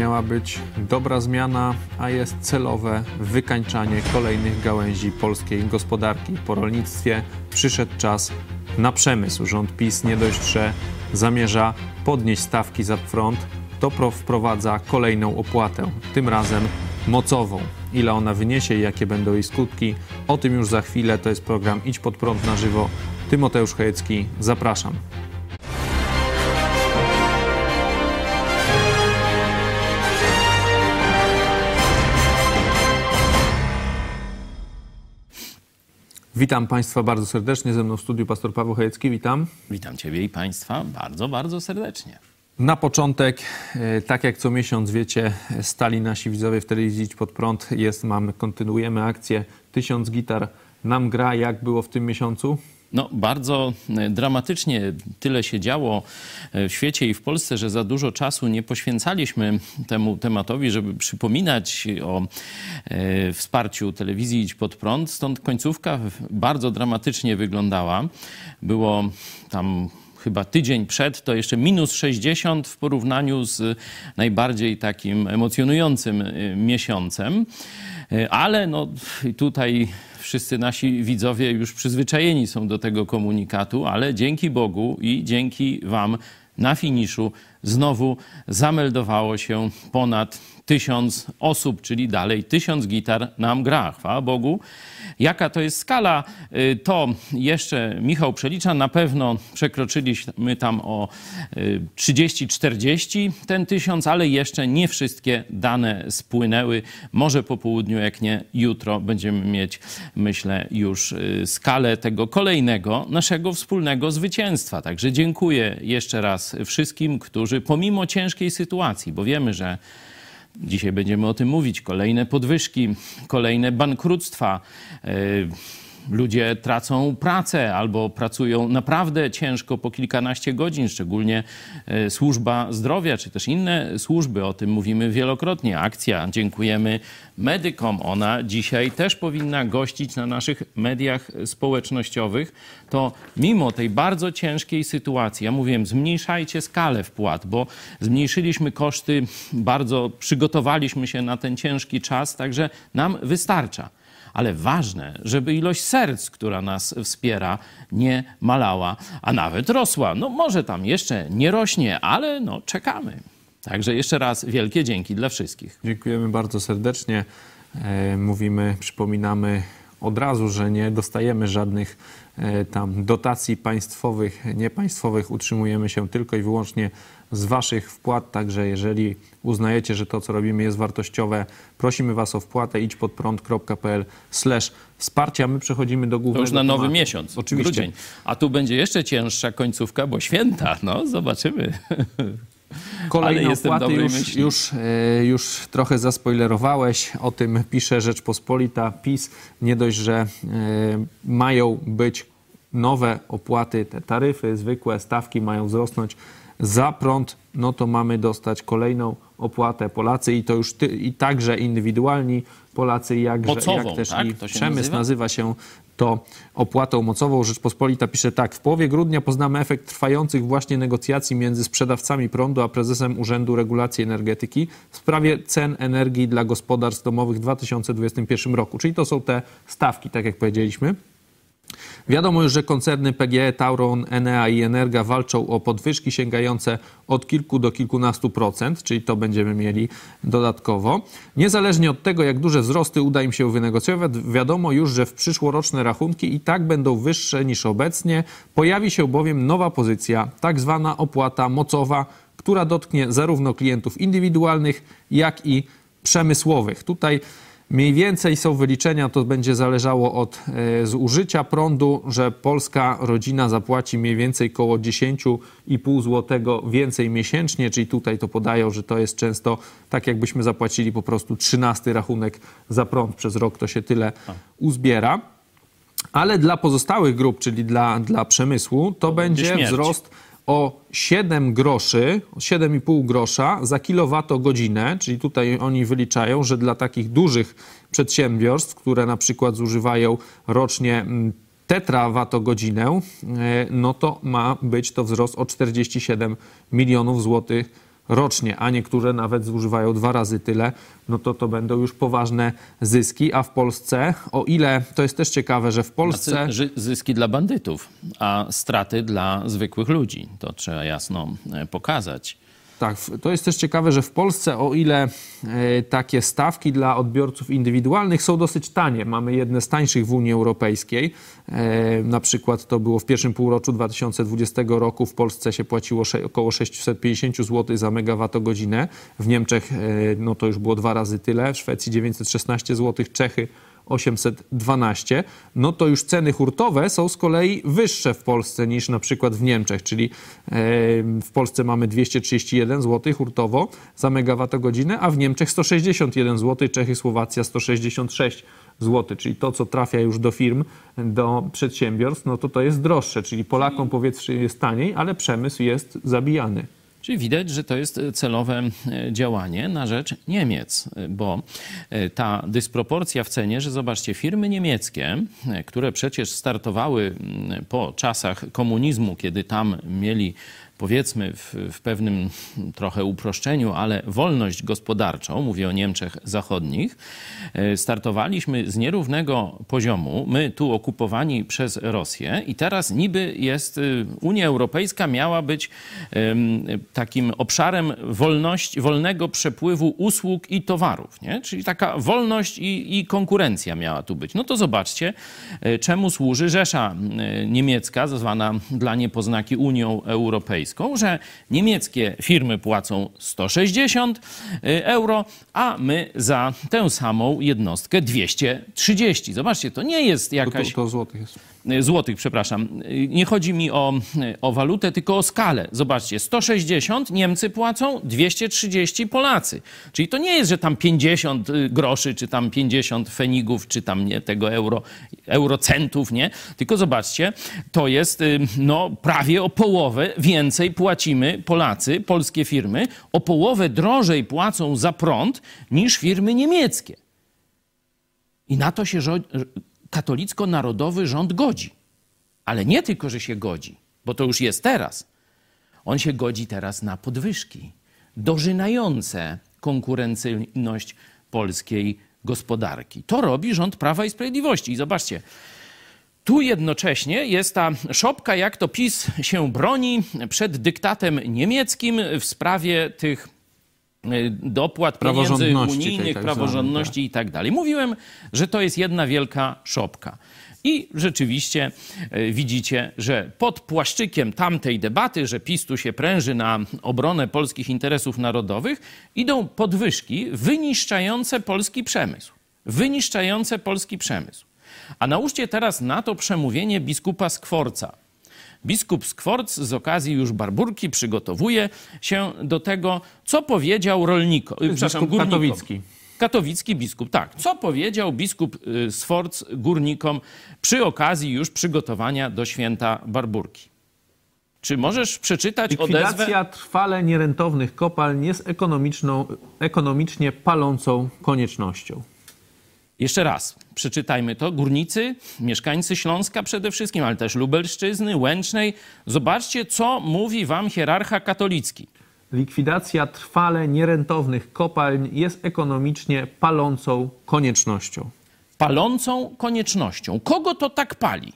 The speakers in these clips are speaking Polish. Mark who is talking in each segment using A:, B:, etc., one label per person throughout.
A: miała być dobra zmiana, a jest celowe wykańczanie kolejnych gałęzi polskiej gospodarki. Po rolnictwie przyszedł czas na przemysł. Rząd PiS nie dość, że zamierza podnieść stawki za prąd, to wprowadza kolejną opłatę, tym razem mocową. Ile ona wyniesie i jakie będą jej skutki, o tym już za chwilę. To jest program Idź Pod Prąd na żywo. Tymoteusz Chojecki, zapraszam. Witam Państwa bardzo serdecznie. Ze mną w studiu pastor Paweł Chojecki. Witam.
B: Witam Ciebie i Państwa bardzo, bardzo serdecznie.
A: Na początek, tak jak co miesiąc, wiecie, stali nasi widzowie w telewizji Idź Pod Prąd. Kontynuujemy akcję 1000 gitar nam gra. Jak było w tym miesiącu?
B: No, bardzo dramatycznie tyle się działo w świecie i w Polsce, że za dużo czasu nie poświęcaliśmy temu tematowi, żeby przypominać o wsparciu telewizji Idź Pod Prąd. Stąd końcówka bardzo dramatycznie wyglądała. Było tam chyba tydzień przed, to jeszcze minus 60 w porównaniu z najbardziej takim emocjonującym miesiącem. Ale no tutaj wszyscy nasi widzowie już przyzwyczajeni są do tego komunikatu, ale dzięki Bogu i dzięki Wam na finiszu znowu zameldowało się ponad 1000 osób, czyli dalej 1000 gitar nam gra. Chwała Bogu. Jaka to jest skala, to jeszcze Michał przelicza. Na pewno przekroczyliśmy tam o 30-40 ten 1000, ale jeszcze nie wszystkie dane spłynęły. Może po południu, jak nie jutro, będziemy mieć, myślę, już skalę tego kolejnego naszego wspólnego zwycięstwa. Także dziękuję jeszcze raz wszystkim, którzy pomimo ciężkiej sytuacji, bo wiemy, że dzisiaj będziemy o tym mówić. Kolejne podwyżki, kolejne bankructwa. Ludzie tracą pracę albo pracują naprawdę ciężko po kilkanaście godzin, szczególnie służba zdrowia, czy też inne służby. O tym mówimy wielokrotnie. Akcja Dziękujemy Medykom. Ona dzisiaj też powinna gościć na naszych mediach społecznościowych. To mimo tej bardzo ciężkiej sytuacji, ja mówiłem, zmniejszajcie skalę wpłat, bo zmniejszyliśmy koszty, bardzo przygotowaliśmy się na ten ciężki czas, także nam wystarcza. Ale ważne, żeby ilość serc, która nas wspiera, nie malała, a nawet rosła. No może tam jeszcze nie rośnie, ale no czekamy. Także jeszcze raz wielkie dzięki dla wszystkich.
A: Dziękujemy bardzo serdecznie. Przypominamy od razu, że nie dostajemy żadnych tam dotacji państwowych, niepaństwowych. Utrzymujemy się tylko i wyłącznie z waszych wpłat, także jeżeli uznajecie, że to, co robimy, jest wartościowe, prosimy was o wpłatę idźpodprąd.pl/wsparcia. My przechodzimy do głównego
B: To już na nowy
A: tematu.
B: miesiąc,
A: Oczywiście.
B: grudzień. A tu będzie jeszcze cięższa końcówka, bo święta. No, zobaczymy.
A: Kolejne opłaty już trochę zaspoilerowałeś. O tym pisze Rzeczpospolita. PiS nie dość, że mają być nowe opłaty, te taryfy, zwykłe stawki mają wzrosnąć za prąd, no to mamy dostać kolejną opłatę. Polacy i to już i także indywidualni Polacy, jak też
B: tak?
A: i przemysł nazywa się to opłatą mocową. Rzeczpospolita pisze tak. W połowie grudnia poznamy efekt trwających właśnie negocjacji między sprzedawcami prądu a prezesem Urzędu Regulacji Energetyki w sprawie cen energii dla gospodarstw domowych w 2021 roku. Czyli to są te stawki, tak jak powiedzieliśmy. Wiadomo już, że koncerny PGE, Tauron, Enea i Energa walczą o podwyżki sięgające od kilku do kilkunastu procent, czyli to będziemy mieli dodatkowo. Niezależnie od tego, jak duże wzrosty uda im się wynegocjować, wiadomo już, że w przyszłoroczne rachunki i tak będą wyższe niż obecnie. Pojawi się bowiem nowa pozycja, tak zwana opłata mocowa, która dotknie zarówno klientów indywidualnych, jak i przemysłowych. Tutaj mniej więcej są wyliczenia, to będzie zależało od zużycia prądu, że polska rodzina zapłaci mniej więcej około 10,5 zł więcej miesięcznie, czyli tutaj to podają, że to jest często tak, jakbyśmy zapłacili po prostu 13 rachunek za prąd przez rok, to się tyle uzbiera. Ale dla pozostałych grup, czyli dla przemysłu, to będzie wzrost o 7 groszy, 7,5 grosza za kilowatogodzinę, czyli tutaj oni wyliczają, że dla takich dużych przedsiębiorstw, które na przykład zużywają rocznie tetrawatogodzinę, no to ma być to wzrost o 47 milionów złotych rocznie, a niektóre nawet zużywają 2 razy tyle, no to będą już poważne zyski. A w Polsce, o ile, to jest też ciekawe, że w Polsce...
B: Znaczy, zyski dla bandytów, a straty dla zwykłych ludzi. To trzeba jasno pokazać.
A: Tak, to jest też ciekawe, że w Polsce, o ile takie stawki dla odbiorców indywidualnych są dosyć tanie, mamy jedne z tańszych w Unii Europejskiej, na przykład to było w pierwszym półroczu 2020 roku, w Polsce się płaciło około 650 zł za megawattogodzinę, w Niemczech no to już było 2 razy tyle, w Szwecji 916 zł, Czechy 812, no to już ceny hurtowe są z kolei wyższe w Polsce niż na przykład w Niemczech, czyli w Polsce mamy 231 zł hurtowo za megawattogodzinę, a w Niemczech 161 zł, Czechy, Słowacja 166 zł, czyli to, co trafia już do firm, do przedsiębiorstw, no to jest droższe, czyli Polakom powiedzmy jest taniej, ale przemysł jest zabijany.
B: Czyli widać, że to jest celowe działanie na rzecz Niemiec, bo ta dysproporcja w cenie, że zobaczcie, firmy niemieckie, które przecież startowały po czasach komunizmu, kiedy tam mieli, powiedzmy w pewnym trochę uproszczeniu, ale wolność gospodarczą, mówię o Niemczech zachodnich, startowaliśmy z nierównego poziomu, my tu okupowani przez Rosję i teraz niby jest, Unia Europejska miała być takim obszarem wolnego przepływu usług i towarów, nie? Czyli taka wolność i konkurencja miała tu być. No to zobaczcie, czemu służy Rzesza Niemiecka, zwana dla niepoznaki Unią Europejską, że niemieckie firmy płacą 160 euro, a my za tę samą jednostkę 230. Zobaczcie, to nie jest jakaś...
A: To złotych jest.
B: Złotych, przepraszam. Nie chodzi mi o walutę, tylko o skalę. Zobaczcie, 160 Niemcy płacą, 230 Polacy. Czyli to nie jest, że tam 50 groszy, czy tam 50 fenigów, czy tam nie tego eurocentów, nie? Tylko zobaczcie, to jest no, prawie o połowę więcej płacimy Polacy, polskie firmy, o połowę drożej płacą za prąd niż firmy niemieckie. I na to się katolicko-narodowy rząd godzi. Ale nie tylko, że się godzi, bo to już jest teraz. On się godzi teraz na podwyżki dożynające konkurencyjność polskiej gospodarki. To robi rząd Prawa i Sprawiedliwości. I zobaczcie, tu jednocześnie jest ta szopka, jak to PiS się broni przed dyktatem niemieckim w sprawie tych dopłat, pieniędzy unijnych, praworządności i tak dalej. Mówiłem, że to jest jedna wielka szopka. I rzeczywiście widzicie, że pod płaszczykiem tamtej debaty, że PiS tu się pręży na obronę polskich interesów narodowych, idą podwyżki wyniszczające polski przemysł. Wyniszczające polski przemysł. A nałóżcie teraz na to przemówienie biskupa Skworca. Biskup Skworc z okazji już Barburki przygotowuje się do tego, co powiedział rolnikom. Przepraszam, górnikom.
A: Katowicki.
B: Katowicki biskup, tak. Co powiedział biskup Skworc górnikom przy okazji już przygotowania do święta Barburki? Czy możesz przeczytać odezwę?
A: Likwidacja trwale nierentownych kopalń jest ekonomicznie palącą koniecznością.
B: Jeszcze raz, przeczytajmy to. Górnicy, mieszkańcy Śląska przede wszystkim, ale też Lubelszczyzny, Łęcznej. Zobaczcie, co mówi wam hierarcha katolicki.
A: Likwidacja trwale nierentownych kopalń jest ekonomicznie palącą koniecznością.
B: Palącą koniecznością. Kogo to tak pali?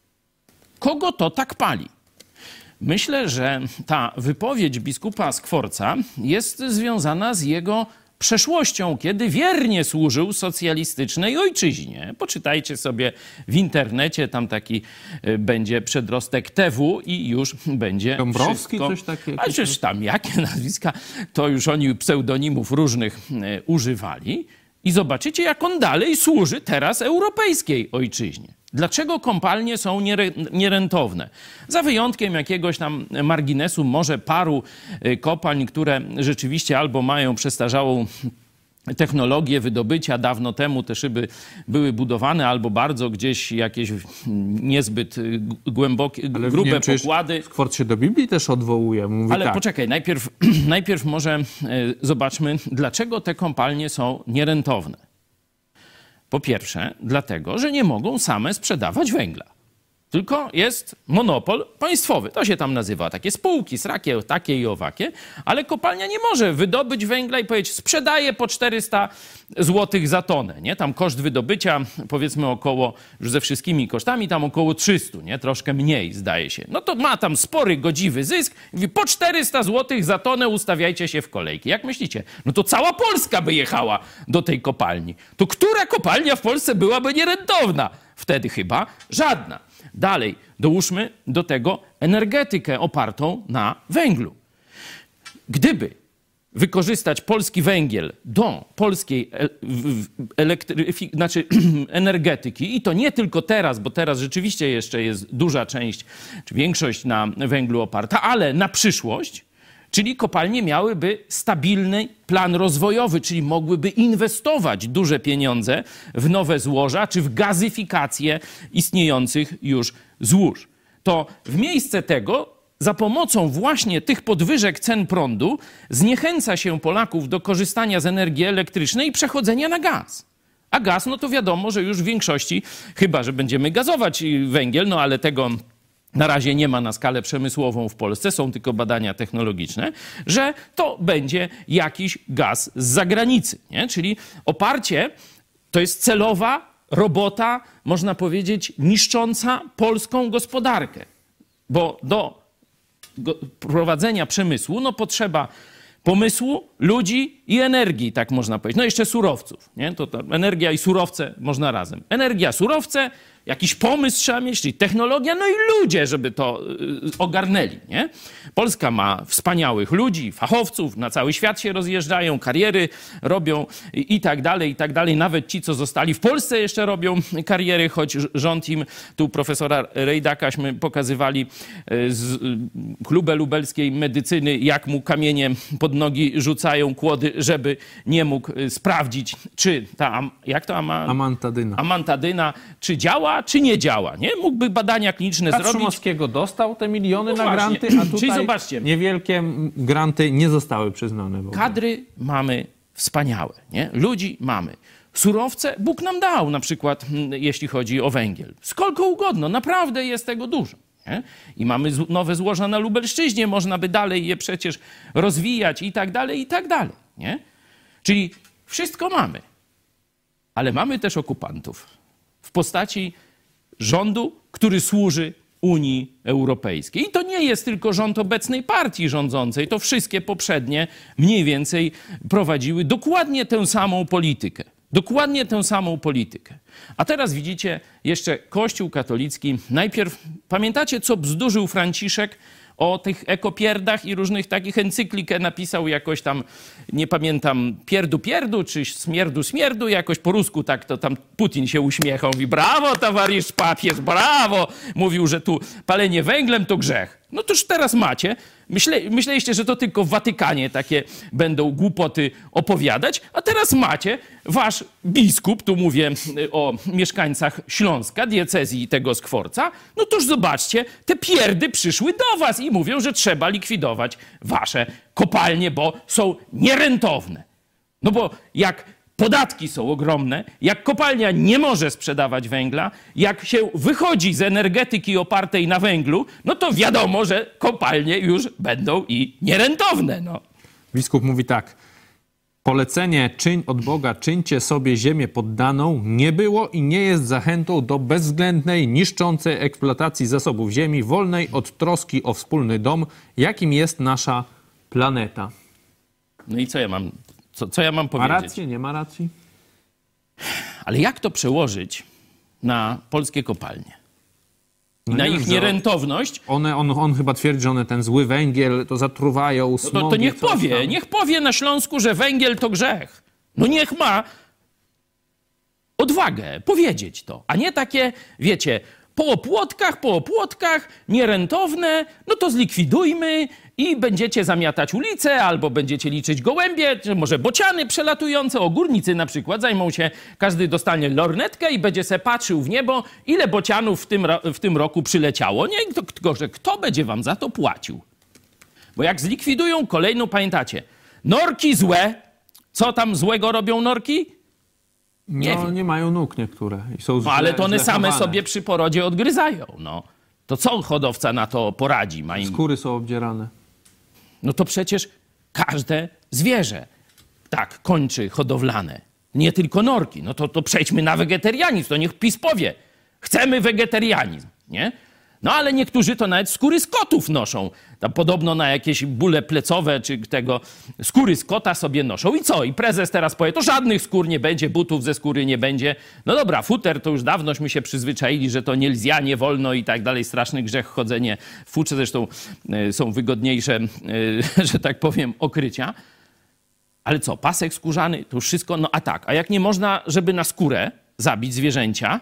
B: Kogo to tak pali? Myślę, że ta wypowiedź biskupa Skworca jest związana z jego przeszłością, kiedy wiernie służył socjalistycznej ojczyźnie. Poczytajcie sobie w internecie, tam taki będzie przedrostek TW i już będzie
A: Dąbrowski,
B: wszystko.
A: coś takiego.
B: A przecież tam jakie nazwiska, to już oni pseudonimów różnych używali. I zobaczycie, jak on dalej służy teraz europejskiej ojczyźnie. Dlaczego kopalnie są nierentowne? Za wyjątkiem jakiegoś tam marginesu, może paru kopalń, które rzeczywiście albo mają przestarzałą technologię wydobycia, dawno temu te szyby były budowane, albo bardzo gdzieś jakieś niezbyt głębokie, grube pokłady.
A: Skworc się do Biblii też odwołuje. Mówi
B: ale
A: tak.
B: Poczekaj, najpierw może zobaczmy, dlaczego te kopalnie są nierentowne. Po pierwsze, dlatego, że nie mogą same sprzedawać węgla. tylko jest monopol państwowy. To się tam nazywa takie spółki, srakie, takie i owakie, ale kopalnia nie może wydobyć węgla i powiedzieć, sprzedaję po 400 zł za tonę, nie? Tam koszt wydobycia, powiedzmy około, już ze wszystkimi kosztami, tam około 300, nie? Troszkę mniej, zdaje się. No to ma tam spory, godziwy zysk, mówi, po 400 zł za tonę ustawiajcie się w kolejki. Jak myślicie? No to cała Polska by jechała do tej kopalni. To która kopalnia w Polsce byłaby nierentowna? Wtedy chyba żadna. Dalej, dołóżmy do tego energetykę opartą na węglu. Gdyby wykorzystać polski węgiel do polskiej energetyki, i to nie tylko teraz, bo teraz rzeczywiście jeszcze jest duża część, czy większość na węglu oparta, ale na przyszłość, czyli kopalnie miałyby stabilny plan rozwojowy, czyli mogłyby inwestować duże pieniądze w nowe złoża, czy w gazyfikację istniejących już złóż. To w miejsce tego, za pomocą właśnie tych podwyżek cen prądu, zniechęca się Polaków do korzystania z energii elektrycznej i przechodzenia na gaz. A gaz, no to wiadomo, że już w większości, chyba że będziemy gazować węgiel, no ale tego na razie nie ma na skalę przemysłową w Polsce, są tylko badania technologiczne, że to będzie jakiś gaz z zagranicy, nie? Czyli oparcie to jest celowa robota, można powiedzieć, niszcząca polską gospodarkę. Bo do prowadzenia przemysłu no potrzeba pomysłu, ludzi i energii, tak można powiedzieć. No jeszcze surowców, nie? To energia i surowce można razem. Energia, surowce, jakiś pomysł trzeba mieć, czyli technologia, no i ludzie, żeby to ogarnęli, nie? Polska ma wspaniałych ludzi, fachowców, na cały świat się rozjeżdżają, kariery robią i tak dalej, i tak dalej. Nawet ci, co zostali w Polsce, jeszcze robią kariery, choć rząd im, tu profesora Rejdakaśmy pokazywali z Klubu Lubelskiej Medycyny, jak mu kamienie pod nogi rzucają, kłody, żeby nie mógł sprawdzić, czy ta, jak to amantadyna, czy działa, czy nie działa, nie? Mógłby badania kliniczne zrobić.
A: Szumowskiego dostał te miliony na granty, a tutaj
B: czyli zobaczcie,
A: niewielkie granty nie zostały przyznane.
B: Kadry mamy wspaniałe, nie? Ludzi mamy. Surowce Bóg nam dał, na przykład jeśli chodzi o węgiel. Skolko ugodno, naprawdę jest tego dużo. Nie? I mamy nowe złoża na Lubelszczyźnie, można by dalej je przecież rozwijać i tak dalej, i tak dalej. Nie? Czyli wszystko mamy, ale mamy też okupantów w postaci rządu, który służy Unii Europejskiej. I to nie jest tylko rząd obecnej partii rządzącej, to wszystkie poprzednie mniej więcej prowadziły dokładnie tę samą politykę. Dokładnie tę samą politykę. A teraz widzicie jeszcze Kościół katolicki. Najpierw, pamiętacie, co bzdurzył Franciszek o tych ekopierdach i różnych takich encyklikę napisał jakoś tam, nie pamiętam, pierdu, czy smierdu, jakoś po rusku tak to tam Putin się uśmiechał, mówi, brawo, towarzysz papież, brawo, mówił, że tu palenie węglem to grzech. No toż teraz macie. Myśleliście, że to tylko w Watykanie takie będą głupoty opowiadać, a teraz macie wasz biskup, tu mówię o mieszkańcach Śląska, diecezji tego Skworca, no toż zobaczcie, te pierdy przyszły do was i mówią, że trzeba likwidować wasze kopalnie, bo są nierentowne. No bo jak podatki są ogromne, jak kopalnia nie może sprzedawać węgla, jak się wychodzi z energetyki opartej na węglu, no to wiadomo, że kopalnie już będą i nierentowne. No.
A: Biskup mówi tak. Polecenie od Boga czyńcie sobie ziemię poddaną nie było i nie jest zachętą do bezwzględnej, niszczącej eksploatacji zasobów ziemi, wolnej od troski o wspólny dom, jakim jest nasza planeta.
B: No i co ja mam powiedzieć?
A: Ma rację, nie ma racji?
B: Ale jak to przełożyć na polskie kopalnie? I
A: No
B: na
A: nie
B: ich
A: wiem,
B: nierentowność?
A: On chyba twierdzi, że one ten zły węgiel to zatruwają, smogi,
B: No to niech powie na Śląsku, że węgiel to grzech. No niech ma odwagę powiedzieć to, a nie takie, wiecie, po opłotkach, nierentowne, no to zlikwidujmy i będziecie zamiatać ulice, albo będziecie liczyć gołębie, czy może bociany przelatujące, górnicy na przykład zajmą się, każdy dostanie lornetkę i będzie se patrzył w niebo, ile bocianów w tym roku przyleciało. Nie, tylko że kto będzie wam za to płacił? Bo jak zlikwidują kolejną, pamiętacie, norki złe, co tam złego robią norki? Nie wiem.
A: Nie mają nóg niektóre. I są
B: No ale to one
A: źle
B: same
A: chowane.
B: sobie przy porodzie odgryzają. No. To co hodowca na to poradzi? Ma im...
A: Skóry są obdzierane.
B: No to przecież każde zwierzę tak kończy hodowlane. Nie tylko norki. No to przejdźmy na wegetarianizm. To niech PiS powie. Chcemy wegetarianizm, nie? No ale niektórzy to nawet skóry z kotów noszą. Tam podobno na jakieś bóle plecowe czy tego skóry z kota sobie noszą. I co? I prezes teraz powie, to żadnych skór nie będzie, butów ze skóry nie będzie. No dobra, futer to już dawnośmy się przyzwyczaili, że to nie nie wolno i tak dalej. Straszny grzech chodzenie w futrze. Zresztą są wygodniejsze, że tak powiem, okrycia. Ale co? Pasek skórzany? To już wszystko? No a tak. A jak nie można, żeby na skórę zabić zwierzęcia,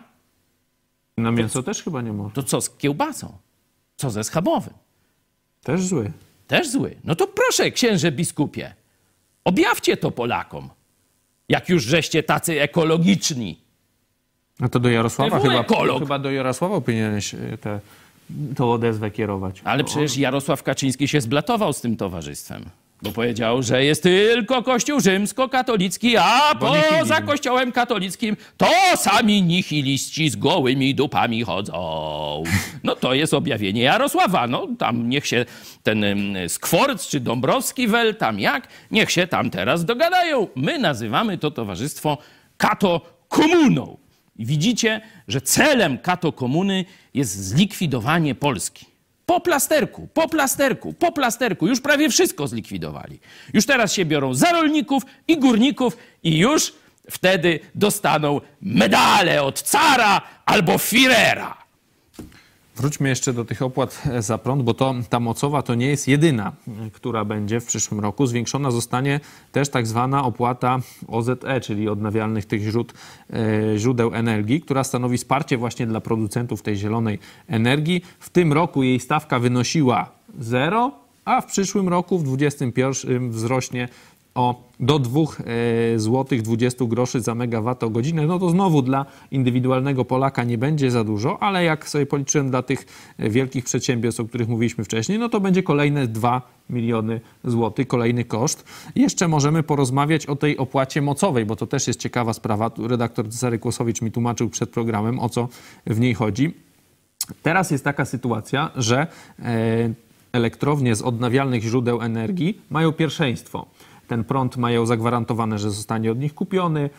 A: Na mięso też chyba nie można.
B: to co z kiełbasą? Co ze schabowym?
A: Też zły.
B: Też zły. No to proszę, księże biskupie, objawcie to Polakom. Jak już żeście tacy ekologiczni.
A: No to do Jarosława
B: Ty ekolog.
A: chyba do Jarosława powinieneś tą odezwę kierować.
B: Ale przecież Jarosław Kaczyński się zblatował z tym towarzystwem. Bo powiedział, że jest tylko Kościół rzymskokatolicki, a poza Kościołem katolickim to sami nihiliści z gołymi dupami chodzą. No to jest objawienie Jarosława. No tam niech się ten Skworc czy Dąbrowski-Wel, tam jak, niech się tam teraz dogadają. My nazywamy to towarzystwo katokomuną. I widzicie, że celem katokomuny jest zlikwidowanie Polski. Po plasterku, po plasterku, po plasterku. Już prawie wszystko zlikwidowali. Już teraz się biorą za rolników i górników i już wtedy dostaną medale od cara albo Führera.
A: Wróćmy jeszcze do tych opłat za prąd, bo ta mocowa to nie jest jedyna, która będzie w przyszłym roku. Zwiększona zostanie też tak zwana opłata OZE, czyli odnawialnych tych źródeł energii, która stanowi wsparcie właśnie dla producentów tej zielonej energii. W tym roku jej stawka wynosiła 0, a w przyszłym roku, w 2021, wzrośnie do 2 zł 20 groszy za megawattogodzinę. No to znowu dla indywidualnego Polaka nie będzie za dużo, ale jak sobie policzyłem dla tych wielkich przedsiębiorstw, o których mówiliśmy wcześniej, no to będzie kolejne 2 miliony złotych, kolejny koszt. Jeszcze możemy porozmawiać o tej opłacie mocowej, bo to też jest ciekawa sprawa. Redaktor Cezary Kłosowicz mi tłumaczył przed programem, o co w niej chodzi. Teraz jest taka sytuacja, że elektrownie z odnawialnych źródeł energii mają pierwszeństwo. Ten prąd mają zagwarantowane, że zostanie od nich kupiony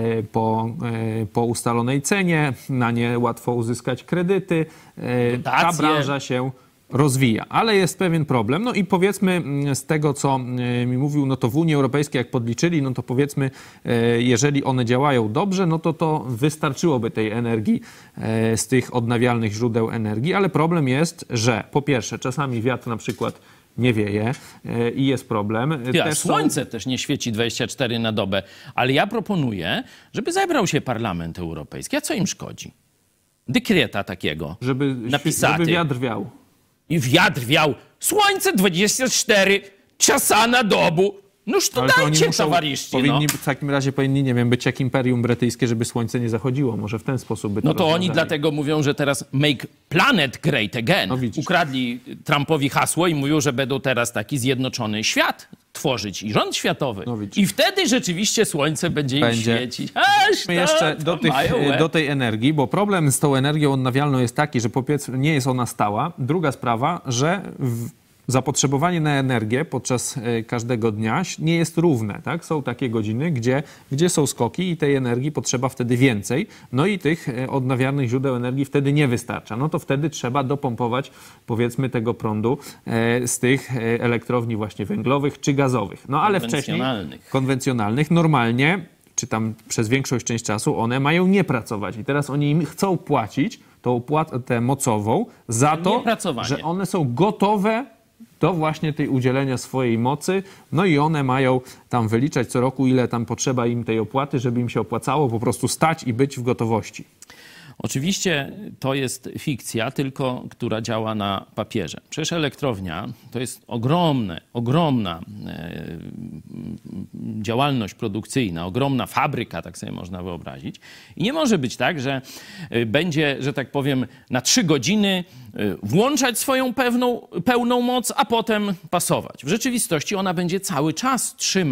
A: po ustalonej cenie, na nie łatwo uzyskać kredyty. Ta branża się rozwija, ale jest pewien problem. No i powiedzmy z tego, co mi mówił, no to w Unii Europejskiej jak podliczyli, no to powiedzmy, jeżeli one działają dobrze, no to wystarczyłoby tej energii z tych odnawialnych źródeł energii, ale problem jest, że po pierwsze czasami wiatr na przykład nie wieje i jest problem.
B: Słońce też nie świeci 24 na dobę, ale ja proponuję, żeby zebrał się Parlament Europejski. A co im szkodzi? Dekreta takiego napisać.
A: Żeby wiatr wiał.
B: I wiatr wiał. Słońce 24 czasa na dobu. Noż to dajcie, towarzyszy.
A: W takim razie powinni, nie wiem, być jak Imperium Brytyjskie, żeby słońce nie zachodziło. Może w ten sposób by to
B: No to
A: rozwiązali.
B: oni dlatego mówią, że teraz make planet great again.
A: No
B: Ukradli Trumpowi hasło i mówią, że będą teraz taki zjednoczony świat tworzyć i rząd światowy.
A: No
B: I wtedy rzeczywiście słońce będzie im świecić.
A: Jeszcze do tej energii, bo problem z tą energią odnawialną jest taki, że po pierwsze nie jest ona stała. Druga sprawa, że zapotrzebowanie na energię podczas każdego dnia nie jest równe. Tak? Są takie godziny, gdzie są skoki i tej energii potrzeba wtedy więcej. No i tych odnawialnych źródeł energii wtedy nie wystarcza. No to wtedy trzeba dopompować, powiedzmy, tego prądu z tych elektrowni właśnie węglowych czy gazowych. No ale wcześniej konwencjonalnych normalnie, czy tam przez większość część czasu one mają nie pracować. I teraz oni im chcą płacić tą opłatę mocową za to, że one są gotowe do właśnie tej udzielenia swojej mocy, no i one mają tam wyliczać co roku, ile tam potrzeba im tej opłaty, żeby im się opłacało po prostu stać i być w gotowości.
B: Oczywiście to jest fikcja, tylko która działa na papierze. Przecież elektrownia to jest ogromna działalność produkcyjna, ogromna fabryka, tak sobie można wyobrazić. I nie może być tak, że będzie, że tak powiem, na 3 godziny włączać swoją pełną moc, a potem pasować. W rzeczywistości ona będzie cały czas trzymać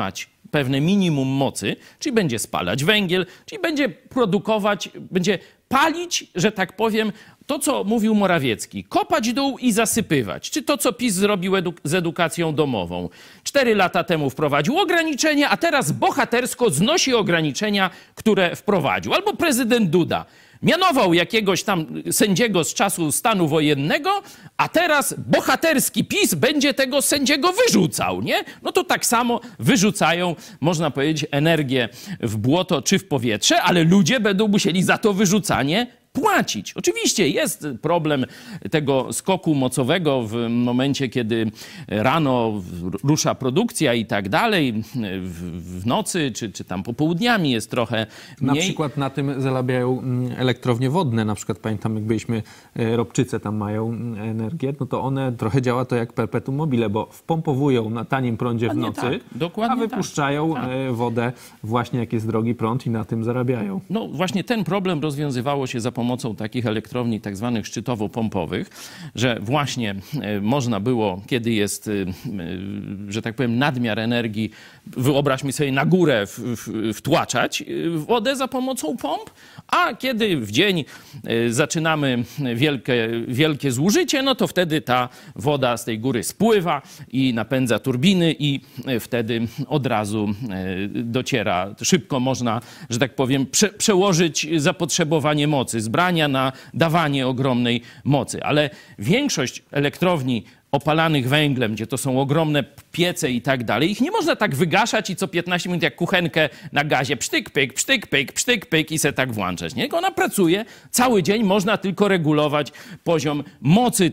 B: pewne minimum mocy, czyli będzie spalać węgiel, czyli będzie produkować, będzie palić, że tak powiem, to, co mówił Morawiecki, kopać dół i zasypywać. Czy to, co PiS zrobił z edukacją domową. 4 lata temu wprowadził ograniczenia, a teraz bohatersko znosi ograniczenia, które wprowadził. Albo prezydent Duda mianował jakiegoś tam sędziego z czasu stanu wojennego, a teraz bohaterski PiS będzie tego sędziego wyrzucał, nie? No to tak samo wyrzucają, można powiedzieć, energię w błoto czy w powietrze, ale ludzie będą musieli za to wyrzucanie płacić. Oczywiście jest problem tego skoku mocowego w momencie, kiedy rano rusza produkcja i tak dalej, w nocy czy tam popołudniami jest trochę mniej.
A: Na przykład na tym zarabiają elektrownie wodne. Na przykład pamiętam, jak byliśmy, Robczyce tam mają energię, no to one trochę działa to jak perpetuum mobile, bo wpompowują na tanim prądzie w nocy,
B: tak, dokładnie
A: a wypuszczają wodę właśnie jak jest drogi prąd i na tym zarabiają.
B: No właśnie ten problem rozwiązywało się za pomocą takich elektrowni tak zwanych szczytowo-pompowych, że właśnie można było, kiedy jest, że tak powiem, nadmiar energii, wyobraźmy sobie, na górę wtłaczać wodę za pomocą pomp, a kiedy w dzień zaczynamy wielkie zużycie, no to wtedy ta woda z tej góry spływa i napędza turbiny i wtedy od razu dociera. Szybko można, że tak powiem, przełożyć zapotrzebowanie mocy z brania na dawanie ogromnej mocy. Ale większość elektrowni opalanych węglem, gdzie to są ogromne piece i tak dalej, ich nie można tak wygaszać i co 15 minut jak kuchenkę na gazie psztyk, pyk, psztyk, pyk, psztyk, pyk i se tak włączać. Nie? Ona pracuje cały dzień, można tylko regulować poziom mocy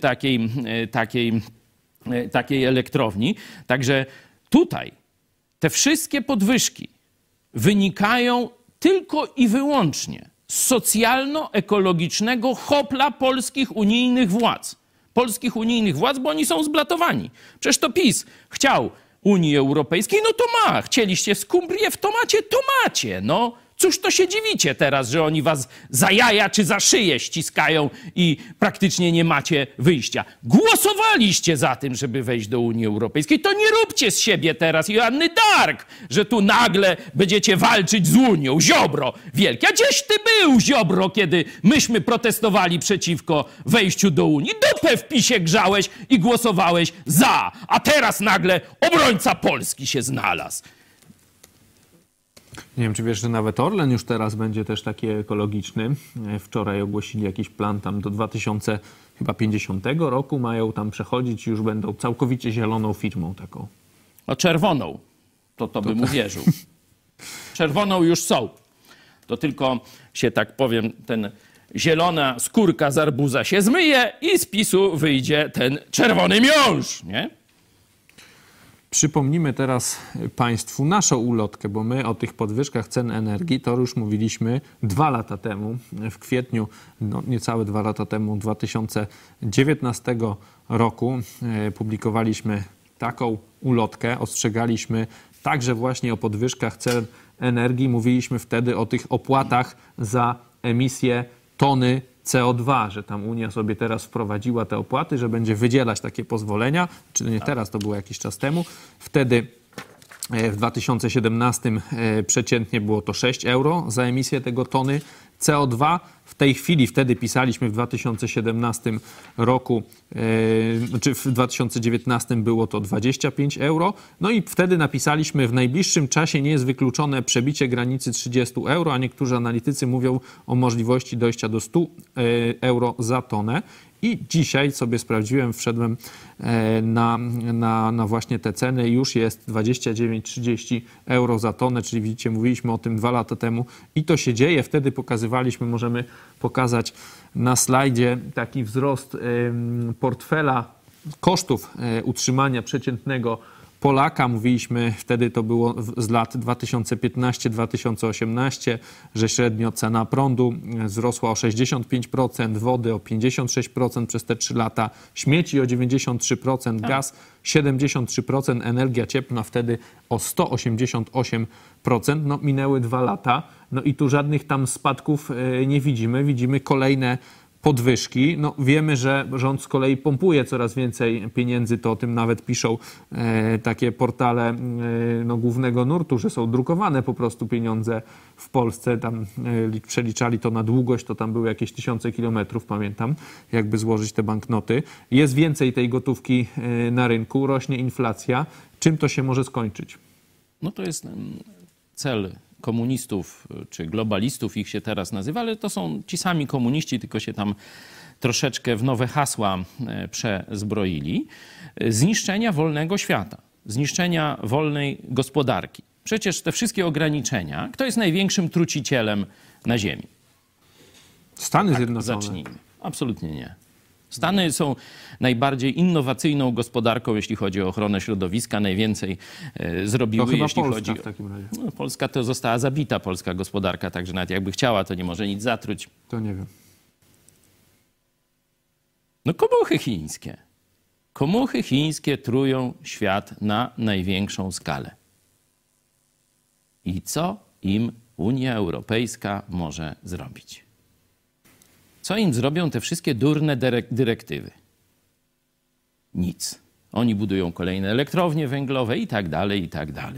B: takiej elektrowni. Także tutaj te wszystkie podwyżki wynikają tylko i wyłącznie z socjalno-ekologicznego hopla polskich unijnych władz. Bo oni są zblatowani. Przecież to PiS chciał Unii Europejskiej, no to ma. Chcieliście skumbrię w tomacie, to macie. No, cóż to się dziwicie teraz, że oni was za jaja czy za szyję ściskają i praktycznie nie macie wyjścia. Głosowaliście za tym, żeby wejść do Unii Europejskiej. To nie róbcie z siebie teraz Joanny Dark, że tu nagle będziecie walczyć z Unią. Ziobro wielki. A gdzieś ty był, Ziobro, kiedy myśmy protestowali przeciwko wejściu do Unii? Dupę w PiSie grzałeś i głosowałeś za. A teraz nagle obrońca Polski się znalazł.
A: Nie wiem, czy wiesz, że nawet Orlen już teraz będzie też taki ekologiczny. Wczoraj ogłosili jakiś plan tam do 2050 roku mają tam przechodzić i już będą całkowicie zieloną firmą taką.
B: O czerwoną, to bym uwierzył. Czerwoną już są. To tylko się, tak powiem, ten zielona skórka z arbuza się zmyje i z PiS-u wyjdzie ten czerwony miąższ, nie?
A: Przypomnimy teraz Państwu naszą ulotkę, bo my o tych podwyżkach cen energii to już mówiliśmy 2 lata temu, w kwietniu, no niecałe 2 lata temu, 2019 roku publikowaliśmy taką ulotkę, ostrzegaliśmy także właśnie o podwyżkach cen energii, mówiliśmy wtedy o tych opłatach za emisję tony CO2, że tam Unia sobie teraz wprowadziła te opłaty, że będzie wydzielać takie pozwolenia, czy nie teraz, to było jakiś czas temu. Wtedy w 2017 przeciętnie było to 6 euro za emisję tego tony CO2. W tej chwili, wtedy pisaliśmy w 2017 roku, czy w 2019 było to 25 euro. No i wtedy napisaliśmy, w najbliższym czasie nie jest wykluczone przebicie granicy 30 euro, a niektórzy analitycy mówią o możliwości dojścia do 100 euro za tonę. I dzisiaj sobie sprawdziłem, wszedłem na właśnie te ceny, już jest 29-30 euro za tonę, czyli widzicie, mówiliśmy o tym 2 lata temu i to się dzieje. Wtedy pokazywaliśmy, możemy pokazać na slajdzie taki wzrost portfela kosztów utrzymania przeciętnego Polaka. Mówiliśmy, wtedy to było z lat 2015-2018, że średnio cena prądu wzrosła o 65%, wody o 56% przez te 3 lata, śmieci o 93%, gaz 73%, energia cieplna wtedy o 188%. No, minęły 2 lata, no i tu żadnych tam spadków nie widzimy. Widzimy kolejne podwyżki. No, wiemy, że rząd z kolei pompuje coraz więcej pieniędzy, to o tym nawet piszą takie portale głównego nurtu, że są drukowane po prostu pieniądze w Polsce. Tam przeliczali to na długość, to tam były jakieś tysiące kilometrów, pamiętam, jakby złożyć te banknoty. Jest więcej tej gotówki na rynku, rośnie inflacja. Czym to się może skończyć?
B: No to jest cel komunistów czy globalistów, ich się teraz nazywa, ale to są ci sami komuniści, tylko się tam troszeczkę w nowe hasła przezbroili. Zniszczenia wolnego świata, zniszczenia wolnej gospodarki. Przecież te wszystkie ograniczenia, kto jest największym trucicielem na Ziemi?
A: Stany Zjednoczone.
B: Zacznijmy. Absolutnie nie. Stany są najbardziej innowacyjną gospodarką, jeśli chodzi o ochronę środowiska. Najwięcej zrobiły,
A: to chyba
B: jeśli
A: Polska
B: chodzi...
A: w takim razie.
B: No, Polska to została zabita, polska gospodarka, także nawet jakby chciała, to nie może nic zatruć.
A: To nie wiem.
B: No komuchy chińskie. Komuchy chińskie trują świat na największą skalę. I co im Unia Europejska może zrobić? Co im zrobią te wszystkie durne dyrektywy? Nic. Oni budują kolejne elektrownie węglowe i tak dalej, i tak dalej.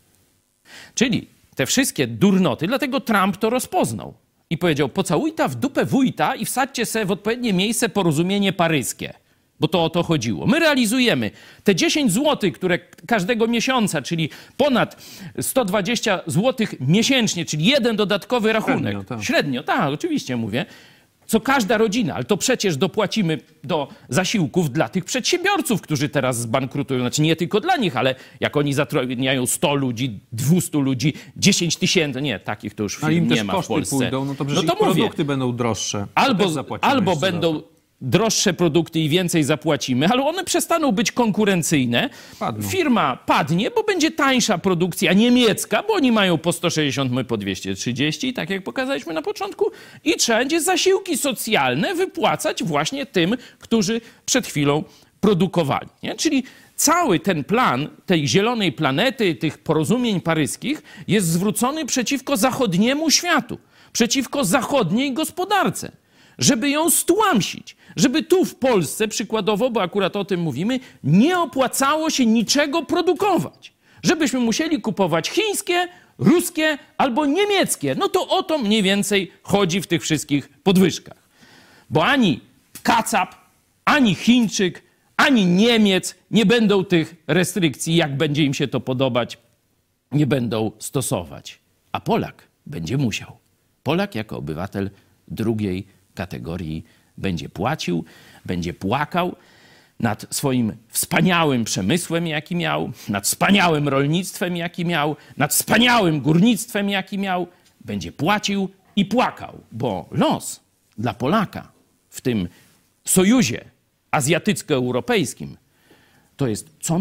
B: Czyli te wszystkie durnoty, dlatego Trump to rozpoznał i powiedział: pocałujta w dupę wójta i wsadźcie sobie w odpowiednie miejsce porozumienie paryskie. Bo to o to chodziło. My realizujemy te 10 zł, które każdego miesiąca, czyli ponad 120 zł miesięcznie, czyli jeden dodatkowy rachunek. Średnio, tak, oczywiście mówię. Co każda rodzina, ale to przecież dopłacimy do zasiłków dla tych przedsiębiorców, którzy teraz zbankrutują. Znaczy nie tylko dla nich, ale jak oni zatrudniają 100 ludzi, 200 ludzi, 10 tysięcy, nie, takich to już firm nie ma w Polsce.
A: Pójdą, no to przecież ich produkty będą droższe.
B: Albo będą droższe produkty i więcej zapłacimy, ale one przestaną być konkurencyjne.
A: Padną.
B: Firma padnie, bo będzie tańsza produkcja niemiecka, bo oni mają po 160, my po 230, tak jak pokazaliśmy na początku, i trzeba będzie zasiłki socjalne wypłacać właśnie tym, którzy przed chwilą produkowali. Nie? Czyli cały ten plan tej zielonej planety, tych porozumień paryskich jest zwrócony przeciwko zachodniemu światu, przeciwko zachodniej gospodarce, żeby ją stłamsić, żeby tu w Polsce przykładowo, bo akurat o tym mówimy, nie opłacało się niczego produkować. Żebyśmy musieli kupować chińskie, ruskie albo niemieckie. No to o to mniej więcej chodzi w tych wszystkich podwyżkach. Bo ani Kacap, ani Chińczyk, ani Niemiec nie będą tych restrykcji, jak będzie im się to podobać, nie będą stosować. A Polak będzie musiał. Polak jako obywatel drugiej kategorii będzie płacił, będzie płakał nad swoim wspaniałym przemysłem, jaki miał, nad wspaniałym rolnictwem, jaki miał, nad wspaniałym górnictwem, jaki miał. Będzie płacił i płakał, bo los dla Polaka w tym sojuzie azjatycko-europejskim to jest co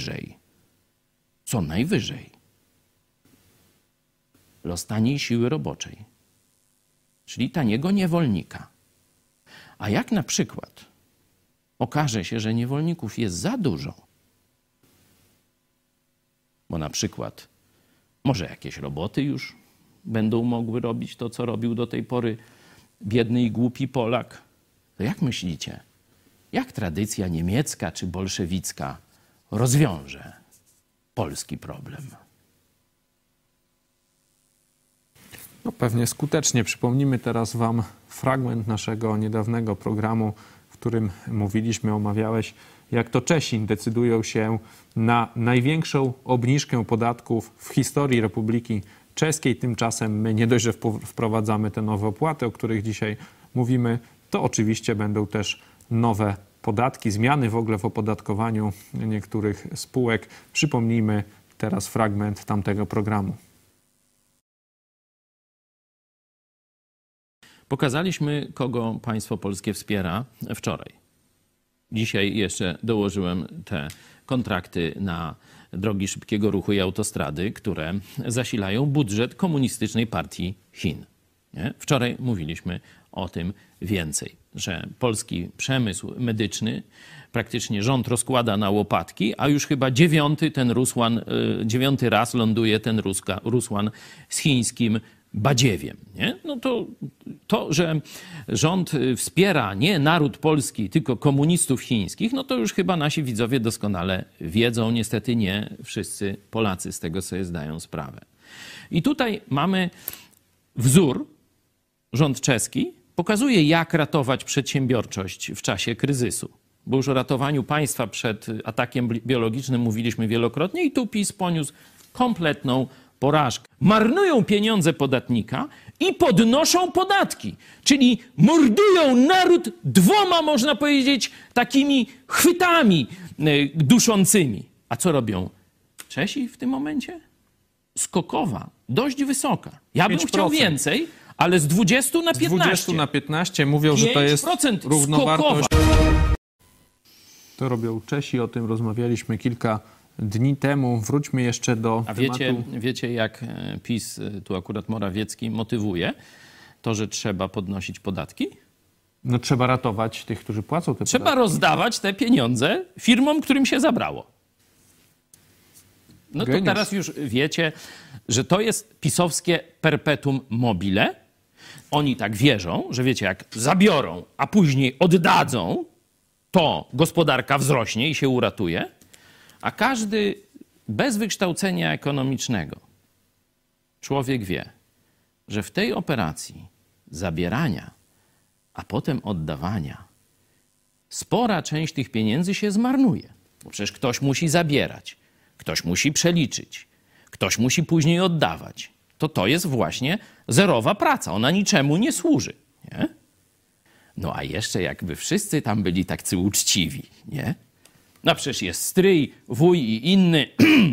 B: najwyżej los taniej siły roboczej, czyli taniego niewolnika. A jak na przykład okaże się, że niewolników jest za dużo, bo na przykład może jakieś roboty już będą mogły robić to, co robił do tej pory biedny i głupi Polak, to jak myślicie, jak tradycja niemiecka czy bolszewicka rozwiąże polski problem?
A: No pewnie skutecznie. Przypomnimy teraz wam fragment naszego niedawnego programu, w którym mówiliśmy, omawiałeś, jak to Czesi decydują się na największą obniżkę podatków w historii Republiki Czeskiej. Tymczasem my nie dość, że wprowadzamy te nowe opłaty, o których dzisiaj mówimy, to oczywiście będą też nowe podatki, zmiany w ogóle w opodatkowaniu niektórych spółek. Przypomnijmy teraz fragment tamtego programu.
B: Pokazaliśmy, kogo państwo polskie wspiera wczoraj. Dzisiaj jeszcze dołożyłem te kontrakty na drogi szybkiego ruchu i autostrady, które zasilają budżet Komunistycznej Partii Chin. Nie? Wczoraj mówiliśmy o tym więcej, że polski przemysł medyczny praktycznie rząd rozkłada na łopatki, a już chyba dziewiąty raz ląduje ten Rusłan z chińskim badziewiem. Nie? No to, że rząd wspiera nie naród polski, tylko komunistów chińskich, no to już chyba nasi widzowie doskonale wiedzą. Niestety nie wszyscy Polacy z tego sobie zdają sprawę. I tutaj mamy wzór, rząd czeski pokazuje, jak ratować przedsiębiorczość w czasie kryzysu. Bo już o ratowaniu państwa przed atakiem biologicznym mówiliśmy wielokrotnie i tu PiS poniósł kompletną porażkę. Marnują pieniądze podatnika i podnoszą podatki, czyli mordują naród dwoma, można powiedzieć, takimi chwytami duszącymi. A co robią Czesi w tym momencie? Skokowa, dość wysoka. Ja bym
A: 5%.
B: chciał więcej, ale z 20 na 15.
A: Z 20 na 15 mówią, że to jest równowartość. To robią Czesi, o tym rozmawialiśmy kilka dni temu. Wróćmy jeszcze do tematu.
B: Wiecie, jak PiS, tu akurat Morawiecki, motywuje to, że trzeba podnosić podatki?
A: No trzeba ratować tych, którzy płacą te
B: Trzeba
A: podatki.
B: rozdawać te pieniądze firmom, którym się zabrało. No to
A: Geniusz.
B: teraz już wiecie, że to jest pisowskie perpetuum mobile. Oni tak wierzą, że wiecie, jak zabiorą, a później oddadzą, to gospodarka wzrośnie i się uratuje, a każdy bez wykształcenia ekonomicznego człowiek wie, że w tej operacji zabierania, a potem oddawania, spora część tych pieniędzy się zmarnuje. Bo przecież ktoś musi zabierać, ktoś musi przeliczyć, ktoś musi później oddawać. To jest właśnie zerowa praca. Ona niczemu nie służy. Nie? No a jeszcze jakby wszyscy tam byli tacy uczciwi, nie? No przecież jest stryj, wuj i inny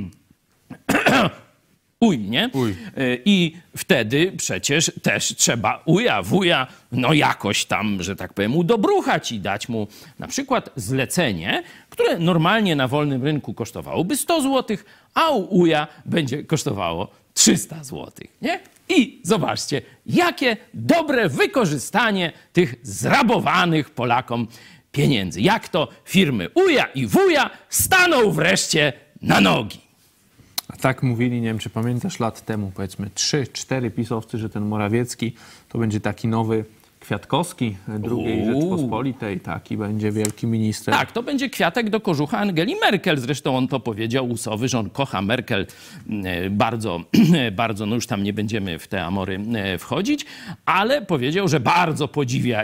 B: uj, nie?
A: Uj.
B: I wtedy przecież też trzeba wuja, no jakoś tam, że tak powiem, udobruchać i dać mu na przykład zlecenie, które normalnie na wolnym rynku kosztowałoby 100 zł, a u uja będzie kosztowało 300 zł, nie? I zobaczcie, jakie dobre wykorzystanie tych zrabowanych Polakom pieniędzy. Jak to firmy uja i wuja staną wreszcie na nogi.
A: A tak mówili, nie wiem, czy pamiętasz, lat temu, powiedzmy 3-4 pisowcy, że ten Morawiecki to będzie taki nowy Kwiatkowski II Rzeczpospolitej, taki będzie wielki minister.
B: Tak, to będzie kwiatek do kożucha Angeli Merkel. Zresztą on to powiedział Usowy, że on kocha Merkel bardzo, bardzo, no już tam nie będziemy w te amory wchodzić, ale powiedział, że bardzo podziwia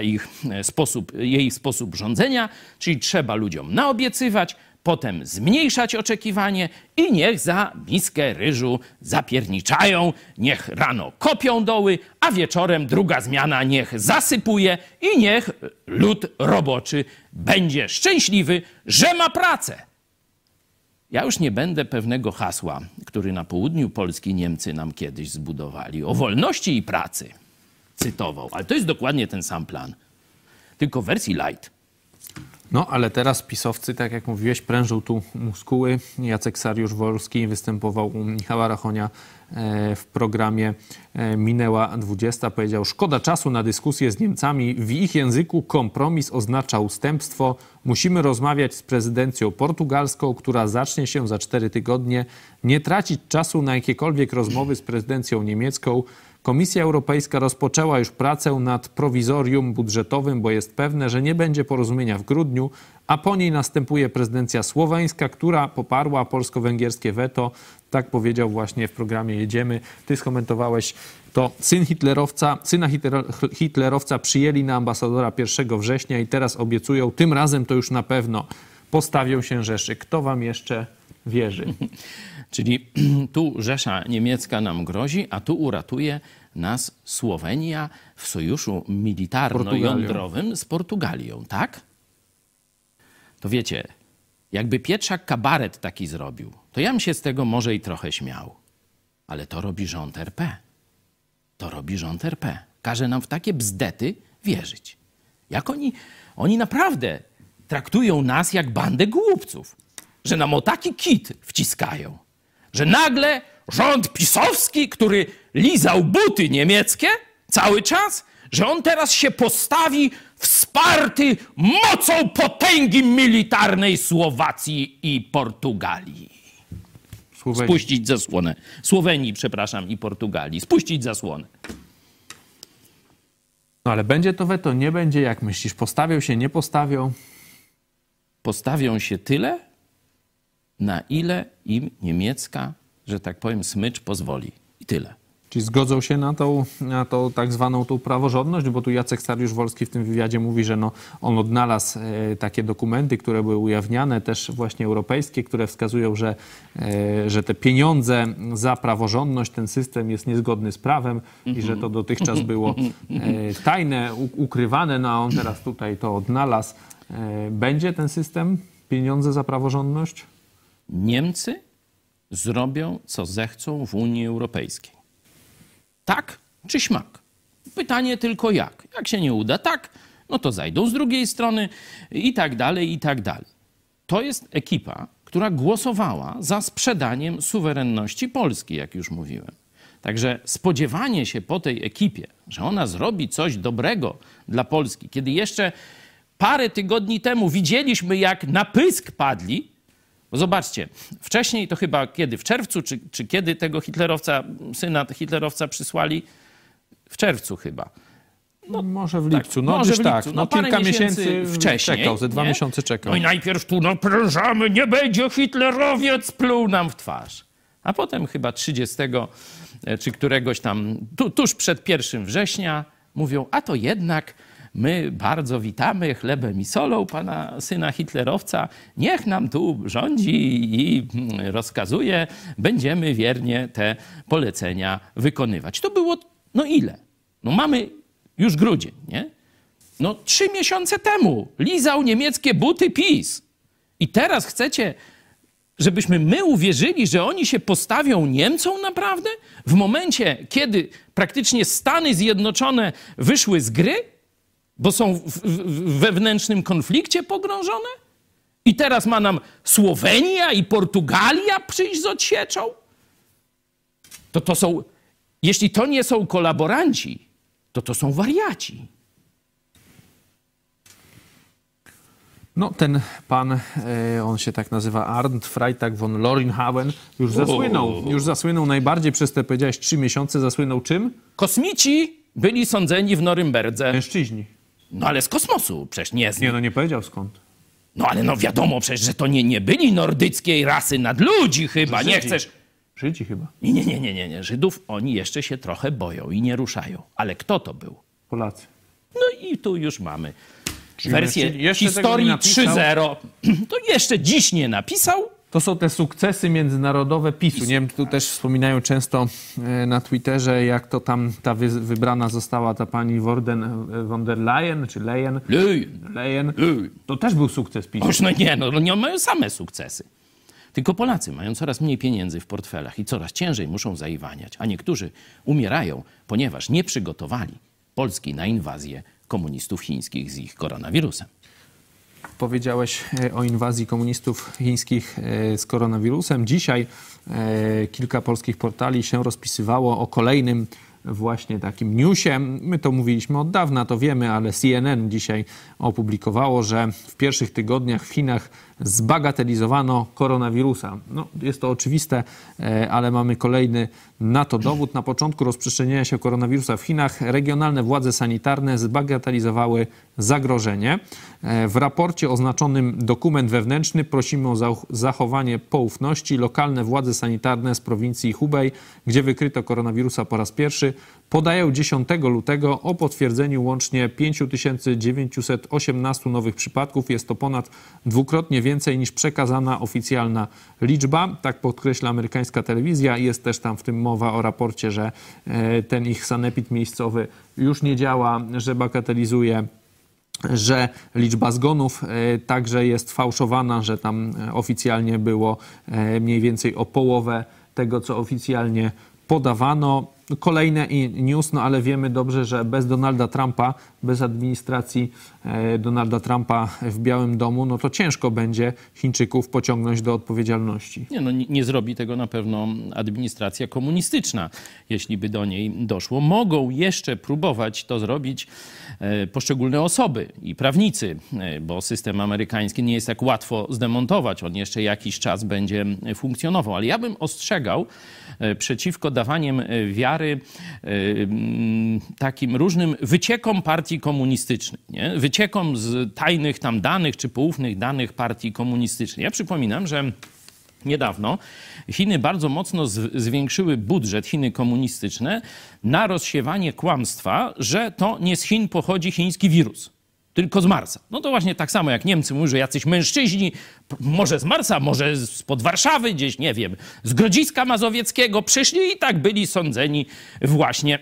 B: jej sposób rządzenia, czyli trzeba ludziom naobiecywać, potem zmniejszać oczekiwanie i niech za miskę ryżu zapierniczają, niech rano kopią doły, a wieczorem druga zmiana niech zasypuje i niech lud roboczy będzie szczęśliwy, że ma pracę. Ja już nie będę pewnego hasła, który na południu Polski Niemcy nam kiedyś zbudowali, o wolności i pracy cytował, ale to jest dokładnie ten sam plan, tylko w wersji light.
A: No, ale teraz pisowcy, tak jak mówiłeś, prężą tu muskuły. Jacek Sariusz-Wolski występował u Michała Rachonia w programie Minęła 20. Powiedział, szkoda czasu na dyskusję z Niemcami. W ich języku kompromis oznacza ustępstwo. Musimy rozmawiać z prezydencją portugalską, która zacznie się za 4 tygodnie. Nie tracić czasu na jakiekolwiek rozmowy z prezydencją niemiecką. Komisja Europejska rozpoczęła już pracę nad prowizorium budżetowym, bo jest pewne, że nie będzie porozumienia w grudniu, a po niej następuje prezydencja słoweńska, która poparła polsko-węgierskie weto. Tak powiedział właśnie w programie Jedziemy. Ty skomentowałeś to. Syna hitlerowca przyjęli na ambasadora 1 września i teraz obiecują, tym razem to już na pewno postawią się Rzeszy. Kto wam jeszcze wierzy?
B: Czyli tu Rzesza Niemiecka nam grozi, a tu uratuje nas Słowenia w sojuszu militarno-jądrowym z Portugalią, tak? To wiecie, jakby Pietrzak kabaret taki zrobił, to ja bym się z tego może i trochę śmiał. Ale to robi rząd RP. To robi rząd RP. Każe nam w takie bzdety wierzyć. Jak oni naprawdę traktują nas jak bandę głupców, że nam o taki kit wciskają, że nagle rząd pisowski, który lizał buty niemieckie cały czas, że on teraz się postawi wsparty mocą potęgi militarnej Słowacji i Portugalii. Spuścić zasłonę. Słowenii, przepraszam, i Portugalii. Spuścić zasłonę.
A: No ale będzie to weto, nie będzie, jak myślisz? Postawią się, nie postawią?
B: Postawią się tyle, na ile im niemiecka, że tak powiem, smycz pozwoli. I tyle.
A: Czyli zgodzą się na tą tak zwaną tą praworządność, bo tu Jacek Sariusz-Wolski w tym wywiadzie mówi, że no, on odnalazł takie dokumenty, które były ujawniane, też właśnie europejskie, które wskazują, że te pieniądze za praworządność, ten system jest niezgodny z prawem i że to dotychczas było tajne, ukrywane, no a on teraz tutaj to odnalazł. Będzie ten system pieniądze za praworządność?
B: Niemcy zrobią, co zechcą w Unii Europejskiej. Tak czy śmak? Pytanie tylko jak. Jak się nie uda tak, no to zajdą z drugiej strony i tak dalej, i tak dalej. To jest ekipa, która głosowała za sprzedaniem suwerenności Polski, jak już mówiłem. Także spodziewanie się po tej ekipie, że ona zrobi coś dobrego dla Polski, kiedy jeszcze parę tygodni temu widzieliśmy, jak na pysk padli, bo zobaczcie, wcześniej to chyba kiedy? W czerwcu, czy kiedy tego syna hitlerowca przysłali? W czerwcu chyba.
A: No, może w lipcu.
B: Tak,
A: no
B: może w lipcu.
A: tak,
B: No,
A: kilka miesięcy
B: wcześniej.
A: Czekał, ze 2 miesiące czekał.
B: No i najpierw tu naprężamy, nie będzie hitlerowiec, pluł nam w twarz. A potem chyba 30 czy któregoś tam, tuż przed 1 września mówią, a to jednak my bardzo witamy chlebem i solą pana syna hitlerowca. Niech nam tu rządzi i rozkazuje. Będziemy wiernie te polecenia wykonywać. To było, no ile? No mamy już grudzień, nie? No 3 miesiące temu lizał niemieckie buty PiS. I teraz chcecie, żebyśmy my uwierzyli, że oni się postawią Niemcom naprawdę? W momencie, kiedy praktycznie Stany Zjednoczone wyszły z gry? Bo są w wewnętrznym konflikcie pogrążone? I teraz ma nam Słowenia i Portugalia przyjść z odsieczą? To są, jeśli to nie są kolaboranci, to są wariaci.
A: No ten pan, on się tak nazywa Arndt Freitag von Loringhaven, już zasłynął najbardziej przez te, powiedziałeś, 3 miesiące, zasłynął czym?
B: Kosmici byli sądzeni w Norymberdze.
A: Mężczyźni.
B: No ale z kosmosu, przecież nie z...
A: Nie, no nie powiedział skąd.
B: No ale no wiadomo przecież, że to nie byli nordyckiej rasy nadludzi chyba,
A: Żydzi.
B: nie chcesz...
A: Żydzi chyba.
B: Nie. Żydów oni jeszcze się trochę boją i nie ruszają. Ale kto to był?
A: Polacy.
B: No i tu już mamy wersję
A: jeszcze
B: historii 3.0. To jeszcze dziś nie napisał.
A: To są te sukcesy międzynarodowe PiS-u. Nie wiem, tu też wspominają często na Twitterze, jak to tam ta wybrana została ta pani von der Leyen, czy Leyen. To też był sukces PiS-u.
B: No nie mają same sukcesy. Tylko Polacy mają coraz mniej pieniędzy w portfelach i coraz ciężej muszą zaiwaniać, a niektórzy umierają, ponieważ nie przygotowali Polski na inwazję komunistów chińskich z ich koronawirusem.
A: Powiedziałeś o inwazji komunistów chińskich z koronawirusem. Dzisiaj kilka polskich portali się rozpisywało o kolejnym właśnie takim newsie. My to mówiliśmy od dawna, to wiemy, ale CNN dzisiaj opublikowało, że w pierwszych tygodniach w Chinach zbagatelizowano koronawirusa. No, jest to oczywiste, ale mamy kolejny na to dowód. Na początku rozprzestrzeniania się koronawirusa w Chinach regionalne władze sanitarne zbagatelizowały zagrożenie. W raporcie oznaczonym dokument wewnętrzny prosimy o zachowanie poufności. Lokalne władze sanitarne z prowincji Hubei, gdzie wykryto koronawirusa po raz pierwszy, podają 10 lutego o potwierdzeniu łącznie 5918 nowych przypadków. Jest to ponad dwukrotnie więcej niż przekazana oficjalna liczba. Tak podkreśla amerykańska telewizja. Jest też tam w tym mowa o raporcie, że ten ich sanepid miejscowy już nie działa, że bagatelizuje, że liczba zgonów także jest fałszowana, że tam oficjalnie było mniej więcej o połowę tego, co oficjalnie podawano. Kolejny news, no ale wiemy dobrze, że bez Donalda Trumpa, bez administracji Donalda Trumpa w Białym Domu, no to ciężko będzie Chińczyków pociągnąć do odpowiedzialności.
B: Nie zrobi tego na pewno administracja komunistyczna, jeśli by do niej doszło. Mogą jeszcze próbować to zrobić poszczególne osoby i prawnicy, bo system amerykański nie jest tak łatwo zdemontować. On jeszcze jakiś czas będzie funkcjonował. Ale ja bym ostrzegał przeciwko dawaniem wiary takim różnym wyciekom partii komunistycznej, nie? Wyciekom z tajnych tam danych czy poufnych danych partii komunistycznej. Ja przypominam, że niedawno Chiny bardzo mocno zwiększyły budżet, Chiny komunistyczne, na rozsiewanie kłamstwa, że to nie z Chin pochodzi chiński wirus, tylko z Marsa. No to właśnie tak samo jak Niemcy mówią, że jacyś mężczyźni, może z Marsa, może spod Warszawy, gdzieś, nie wiem, z Grodziska Mazowieckiego przyszli i tak byli sądzeni właśnie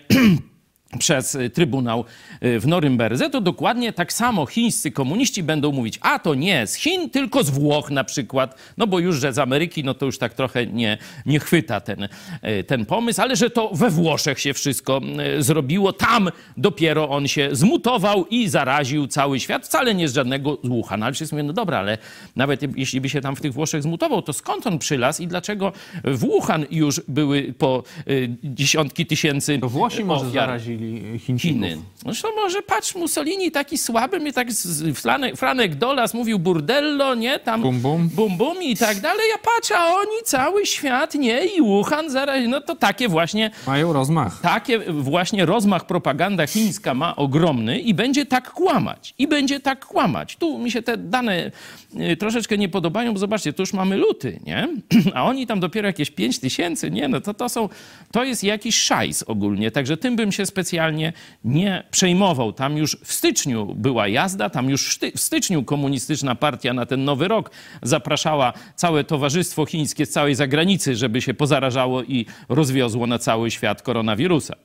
B: przez Trybunał w Norymberdze, to dokładnie tak samo chińscy komuniści będą mówić, a to nie z Chin, tylko z Włoch na przykład, no bo już, że z Ameryki, no to już tak trochę nie chwyta ten pomysł, ale że to we Włoszech się wszystko zrobiło, tam dopiero on się zmutował i zaraził cały świat, wcale nie z żadnego z Wuhan. Ale wszyscy mówią, no dobra, ale nawet jeśli by się tam w tych Włoszech zmutował, to skąd on przylazł i dlaczego w Wuhan już były po dziesiątki tysięcy
A: to Włosi może zarazili Chińczyków.
B: Zresztą może patrz, Mussolini taki słaby, mnie tak Franek Dolas mówił burdello, nie? Tam bum bum i tak dalej. Ja patrzę, a oni cały świat, nie? I Wuhan zaraz, no to takie właśnie...
A: Mają rozmach.
B: Takie właśnie rozmach propaganda chińska ma ogromny i będzie tak kłamać. I będzie tak kłamać. Tu mi się te dane troszeczkę nie podobają, bo zobaczcie, tu już mamy luty, nie? A oni tam dopiero jakieś 5 tysięcy, nie? No to jest jakiś szajs ogólnie. Także tym bym się specjalnie nie przejmował. Tam już w styczniu była jazda, tam już w styczniu komunistyczna partia na ten nowy rok zapraszała całe towarzystwo chińskie z całej zagranicy, żeby się pozarażało i rozwiozło na cały świat koronawirusa.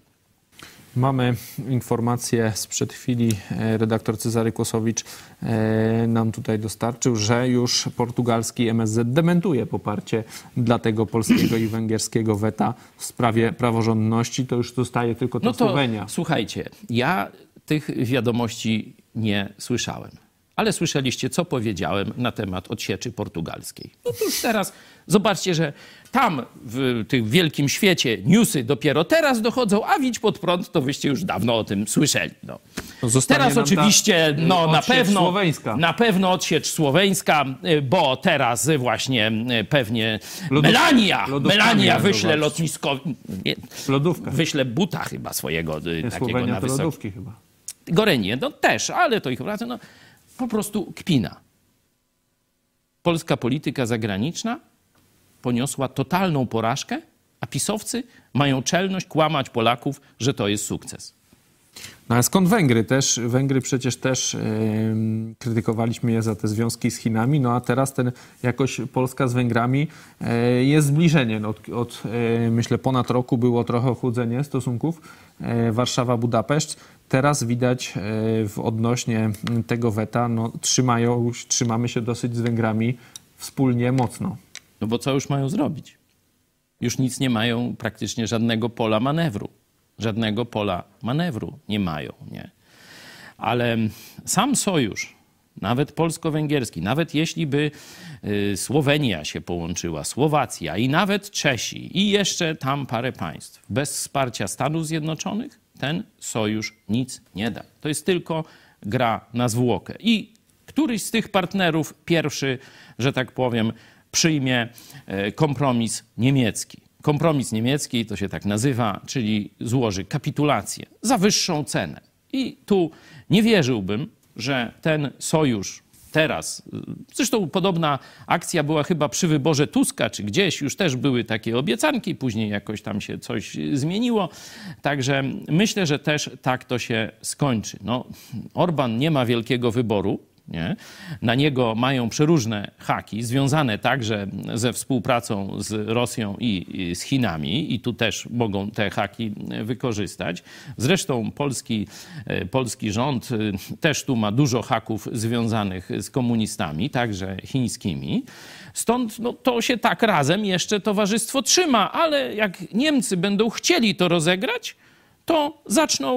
A: Mamy informację sprzed chwili, redaktor Cezary Kłosowicz nam tutaj dostarczył, że już portugalski MSZ dementuje poparcie dla tego polskiego i węgierskiego weta w sprawie praworządności. To już zostaje tylko ta Słowenia.
B: Słuchajcie, ja tych wiadomości nie słyszałem. Ale słyszeliście, co powiedziałem na temat odsieczy portugalskiej. No to już teraz zobaczcie, że tam w tym wielkim świecie newsy dopiero teraz dochodzą, a Widź pod prąd to wyście już dawno o tym słyszeli. No.
A: Teraz
B: oczywiście
A: słoweńska.
B: Na pewno odsiecz słoweńska, bo teraz właśnie pewnie Melania wyśle lotniskowi...
A: Lodówka.
B: Wyśle buta chyba swojego takiego
A: Słowenia
B: na
A: to lodówki chyba.
B: Gorenie, no też, ale to ich wraca, no po prostu kpina. Polska polityka zagraniczna poniosła totalną porażkę, a pisowcy mają czelność kłamać Polaków, że to jest sukces.
A: No ale skąd Węgry też? Węgry przecież też krytykowaliśmy je za te związki z Chinami, no a teraz jakoś Polska z Węgrami jest zbliżenie. No, myślę ponad roku było trochę ochłodzenie stosunków Warszawa-Budapeszt. Teraz widać odnośnie tego weta, no trzymamy się dosyć z Węgrami wspólnie mocno.
B: No bo co już mają zrobić? Już nic nie mają, praktycznie żadnego pola manewru. Żadnego pola manewru nie mają, nie? Ale sam sojusz, nawet polsko-węgierski, nawet jeśli by Słowenia się połączyła, Słowacja i nawet Czesi i jeszcze tam parę państw, bez wsparcia Stanów Zjednoczonych ten sojusz nic nie da. To jest tylko gra na zwłokę. I któryś z tych partnerów pierwszy, że tak powiem, przyjmie kompromis niemiecki. Kompromis niemiecki to się tak nazywa, czyli złoży kapitulację za wyższą cenę. I tu nie wierzyłbym, że ten sojusz teraz, zresztą podobna akcja była chyba przy wyborze Tuska, czy gdzieś już też były takie obiecanki, później jakoś tam się coś zmieniło. Także myślę, że też tak to się skończy. No, Orban nie ma wielkiego wyboru. Nie? Na niego mają przeróżne haki, związane także ze współpracą z Rosją i z Chinami i tu też mogą te haki wykorzystać. Zresztą polski rząd też tu ma dużo haków związanych z komunistami, także chińskimi. Stąd no, to się tak razem jeszcze towarzystwo trzyma, ale jak Niemcy będą chcieli to rozegrać, to zaczną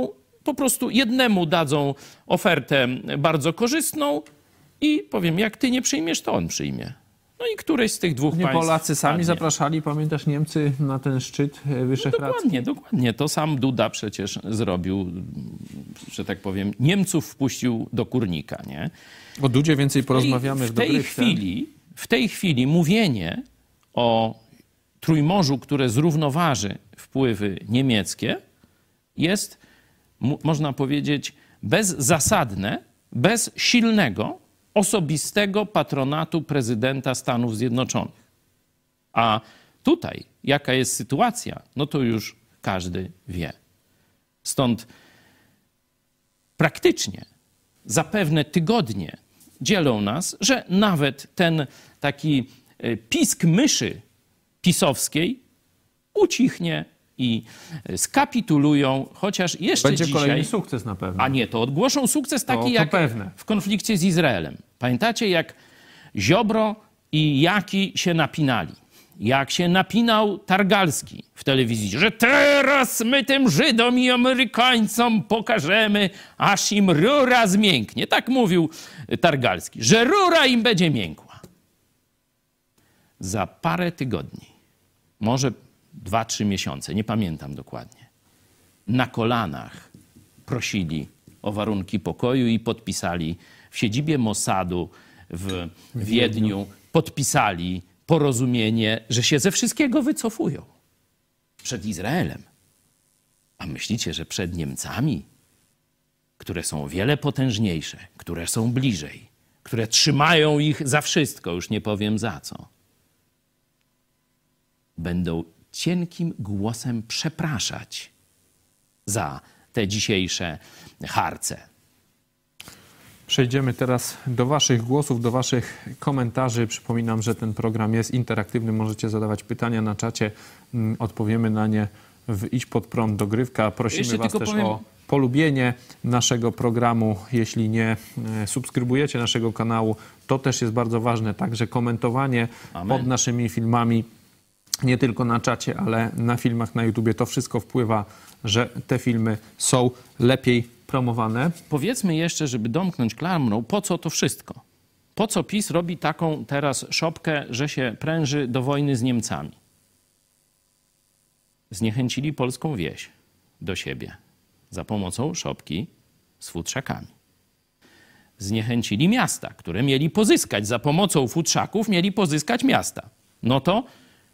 B: po prostu jednemu dadzą ofertę bardzo korzystną i powiem, jak ty nie przyjmiesz, to on przyjmie. No i któreś z tych dwóch państw
A: Polacy sami
B: padnie.
A: zapraszali, pamiętasz, Niemcy na ten szczyt wyszehradzki?
B: Dokładnie. To sam Duda przecież zrobił, że tak powiem, Niemców wpuścił do kurnika, nie?
A: O Dudzie więcej porozmawiamy
B: w tej chwili mówienie o Trójmorzu, które zrównoważy wpływy niemieckie, jest, można powiedzieć, bezzasadne, bez silnego, osobistego patronatu prezydenta Stanów Zjednoczonych. A tutaj, jaka jest sytuacja, no to już każdy wie. Stąd praktycznie zapewne tygodnie dzielą nas, że nawet ten taki pisk myszy pisowskiej ucichnie i skapitulują, chociaż jeszcze
A: Będzie
B: dzisiaj...
A: kolejny sukces na pewno.
B: A nie, to ogłoszą sukces taki jak
A: pewne.
B: w konflikcie z Izraelem. Pamiętacie, jak Ziobro i Jaki się napinali? Jak się napinał Targalski w telewizji, że teraz my tym Żydom i Amerykańcom pokażemy, aż im rura zmięknie. Tak mówił Targalski, że rura im będzie miękła. Za parę tygodni, może 2-3 miesiące, nie pamiętam dokładnie, na kolanach prosili o warunki pokoju i podpisali w siedzibie Mossadu w Wiedniu, podpisali porozumienie, że się ze wszystkiego wycofują. Przed Izraelem. A myślicie, że przed Niemcami, które są o wiele potężniejsze, które są bliżej, które trzymają ich za wszystko, już nie powiem za co, będą cienkim głosem przepraszać za te dzisiejsze harce.
A: Przejdziemy teraz do waszych głosów, do waszych komentarzy. Przypominam, że ten program jest interaktywny. Możecie zadawać pytania na czacie. Odpowiemy na nie w Idź Pod Prąd dogrywka. Prosimy was też o polubienie naszego programu. Jeśli nie subskrybujecie naszego kanału, to też jest bardzo ważne. Także komentowanie pod naszymi filmami, nie tylko na czacie, ale na filmach na YouTubie. To wszystko wpływa, że te filmy są lepiej promowane.
B: Powiedzmy jeszcze, żeby domknąć klamrą, po co to wszystko? Po co PiS robi taką teraz szopkę, że się pręży do wojny z Niemcami? Zniechęcili polską wieś do siebie za pomocą szopki z futrzakami. Zniechęcili miasta, które mieli pozyskać za pomocą futrzaków, mieli pozyskać miasta. No to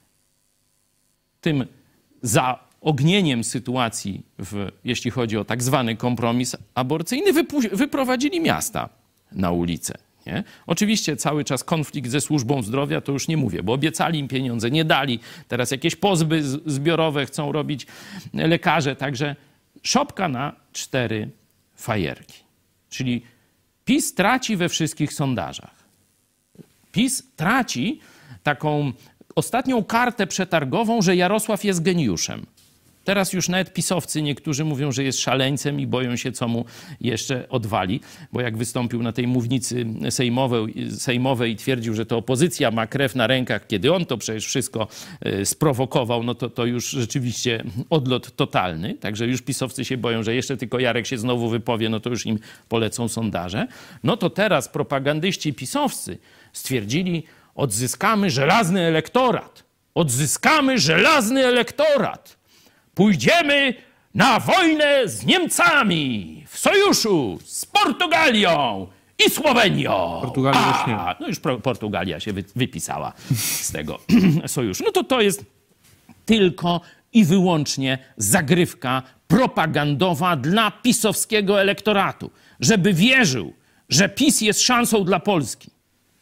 B: tym zaognieniem sytuacji, jeśli chodzi o tak zwany kompromis aborcyjny, wyprowadzili miasta na ulicę. Nie? Oczywiście cały czas konflikt ze służbą zdrowia, to już nie mówię, bo obiecali im pieniądze, nie dali. Teraz jakieś pozby zbiorowe chcą robić lekarze. Także szopka na 4 fajerki. Czyli PiS traci we wszystkich sondażach. PiS traci taką ostatnią kartę przetargową, że Jarosław jest geniuszem. Teraz już nawet pisowcy niektórzy mówią, że jest szaleńcem i boją się, co mu jeszcze odwali, bo jak wystąpił na tej mównicy sejmowej i twierdził, że to opozycja ma krew na rękach, kiedy on to przecież wszystko sprowokował, no to już rzeczywiście odlot totalny. Także już pisowcy się boją, że jeszcze tylko Jarek się znowu wypowie, no to już im polecą sondaże. No to teraz propagandyści pisowscy stwierdzili, odzyskamy żelazny elektorat. Odzyskamy żelazny elektorat. Pójdziemy na wojnę z Niemcami w sojuszu z Portugalią i Słowenią.
A: Portugalia już nie.
B: No już Portugalia się wypisała z tego sojuszu. No to jest tylko i wyłącznie zagrywka propagandowa dla pisowskiego elektoratu, żeby wierzył, że PiS jest szansą dla Polski.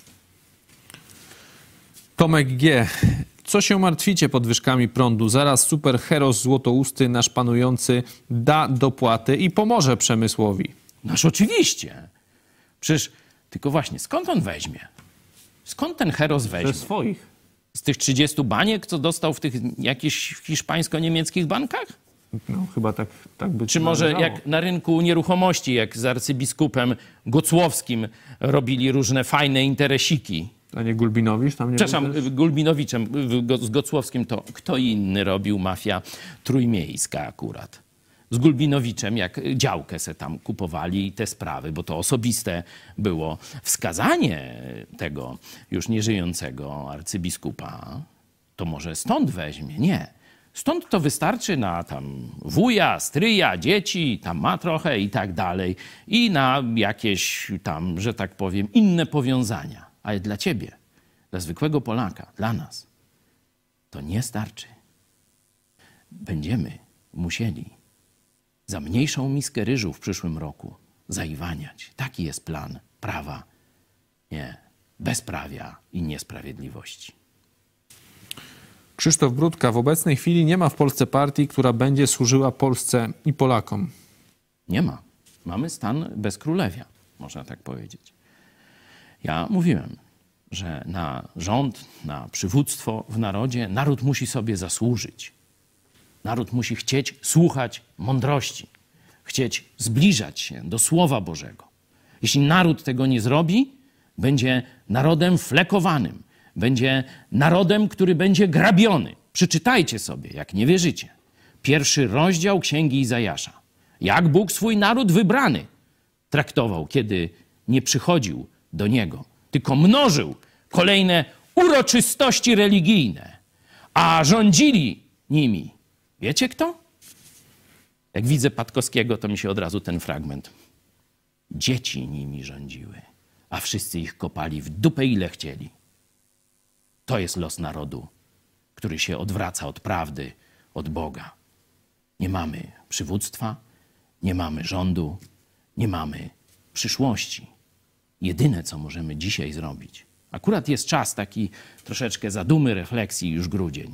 A: Tomek G. Co się martwicie podwyżkami prądu? Zaraz superheros złotousty, nasz panujący, da dopłaty i pomoże przemysłowi.
B: Noż oczywiście. Przecież, tylko właśnie, skąd on weźmie? Skąd ten heros weźmie?
A: Ze swoich.
B: Z tych 30 baniek, co dostał w tych jakichś hiszpańsko-niemieckich bankach?
A: No chyba tak by.
B: Czy może jak na rynku nieruchomości, jak z arcybiskupem Gocłowskim robili różne fajne interesiki?
A: A nie Gulbinowicz tam nie.
B: Przepraszam, Gulbinowiczem z Gocłowskim to kto inny robił, mafia trójmiejska akurat. z Gulbinowiczem, jak działkę se tam kupowali i te sprawy, bo to osobiste było wskazanie tego już nieżyjącego arcybiskupa, to może stąd weźmie. Nie. Stąd to wystarczy na tam wuja, stryja, dzieci, tam ma trochę i tak dalej. I na jakieś tam, że tak powiem, inne powiązania. Ale dla ciebie, dla zwykłego Polaka, dla nas, to nie starczy. Będziemy musieli za mniejszą miskę ryżu w przyszłym roku zaiwaniać. Taki jest plan prawa, nie bezprawia i niesprawiedliwości.
A: Krzysztof Brudka, w obecnej chwili nie ma w Polsce partii, która będzie służyła Polsce i Polakom.
B: Nie ma. Mamy stan bezkrólewia, można tak powiedzieć. Ja mówiłem, że na rząd, na przywództwo w narodzie naród musi sobie zasłużyć. Naród musi chcieć słuchać mądrości, chcieć zbliżać się do Słowa Bożego. Jeśli naród tego nie zrobi, będzie narodem flekowanym, będzie narodem, który będzie grabiony. Przeczytajcie sobie, jak nie wierzycie. 1 rozdział Księgi Izajasza. Jak Bóg swój naród wybrany traktował, kiedy nie przychodził do Niego, tylko mnożył kolejne uroczystości religijne, a rządzili nimi. Wiecie kto? Jak widzę Patkowskiego, to mi się od razu ten fragment. Dzieci nimi rządziły, a wszyscy ich kopali w dupę, ile chcieli. To jest los narodu, który się odwraca od prawdy, od Boga. Nie mamy przywództwa, nie mamy rządu, nie mamy przyszłości. Jedyne, co możemy dzisiaj zrobić, akurat jest czas taki troszeczkę zadumy, refleksji, już grudzień.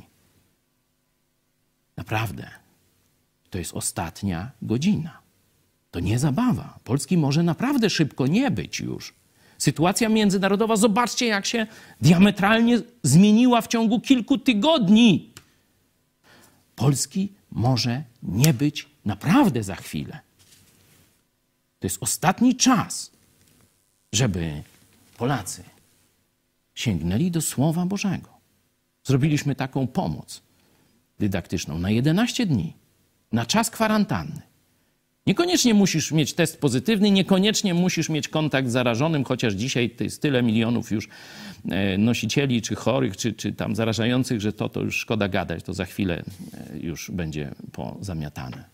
B: Naprawdę, to jest ostatnia godzina. To nie zabawa. Polski może naprawdę szybko nie być już. Sytuacja międzynarodowa, zobaczcie, jak się diametralnie zmieniła w ciągu kilku tygodni. Polski może nie być naprawdę za chwilę. To jest ostatni czas, żeby Polacy sięgnęli do Słowa Bożego. Zrobiliśmy taką pomoc dydaktyczną na 11 dni, na czas kwarantanny. Niekoniecznie musisz mieć test pozytywny, niekoniecznie musisz mieć kontakt z zarażonym, chociaż dzisiaj to jest tyle milionów już nosicieli, czy chorych, czy tam zarażających, że to już szkoda gadać, to za chwilę już będzie pozamiatane.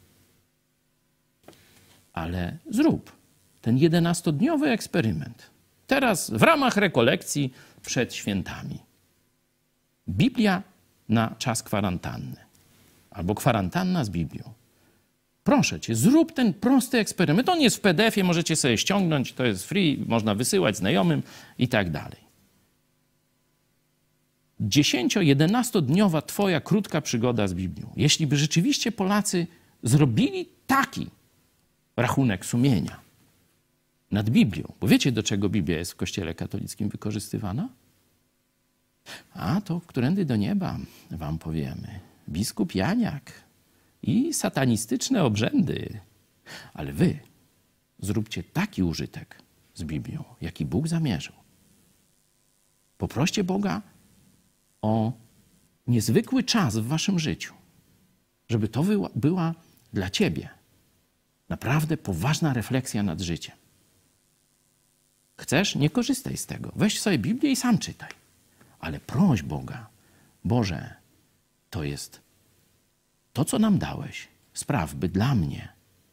B: Ale zrób ten 11-dniowy eksperyment. Teraz w ramach rekolekcji przed świętami. Biblia na czas kwarantanny. Albo kwarantanna z Biblią. Proszę cię, zrób ten prosty eksperyment. On jest w PDF-ie, możecie sobie ściągnąć, to jest free, można wysyłać znajomym i tak dalej. 10-11-dniowa twoja krótka przygoda z Biblią. Jeśli by rzeczywiście Polacy zrobili taki rachunek sumienia nad Biblią, bo wiecie, do czego Biblia jest w Kościele katolickim wykorzystywana? A to którędy do nieba wam powiemy. Biskup Janiak i satanistyczne obrzędy. Ale wy zróbcie taki użytek z Biblią, jaki Bóg zamierzył. Poproście Boga o niezwykły czas w waszym życiu, żeby to była dla ciebie naprawdę poważna refleksja nad życiem. Chcesz? Nie korzystaj z tego. Weź sobie Biblię i sam czytaj. Ale proś Boga, Boże, to jest to, co nam dałeś. Spraw, by dla mnie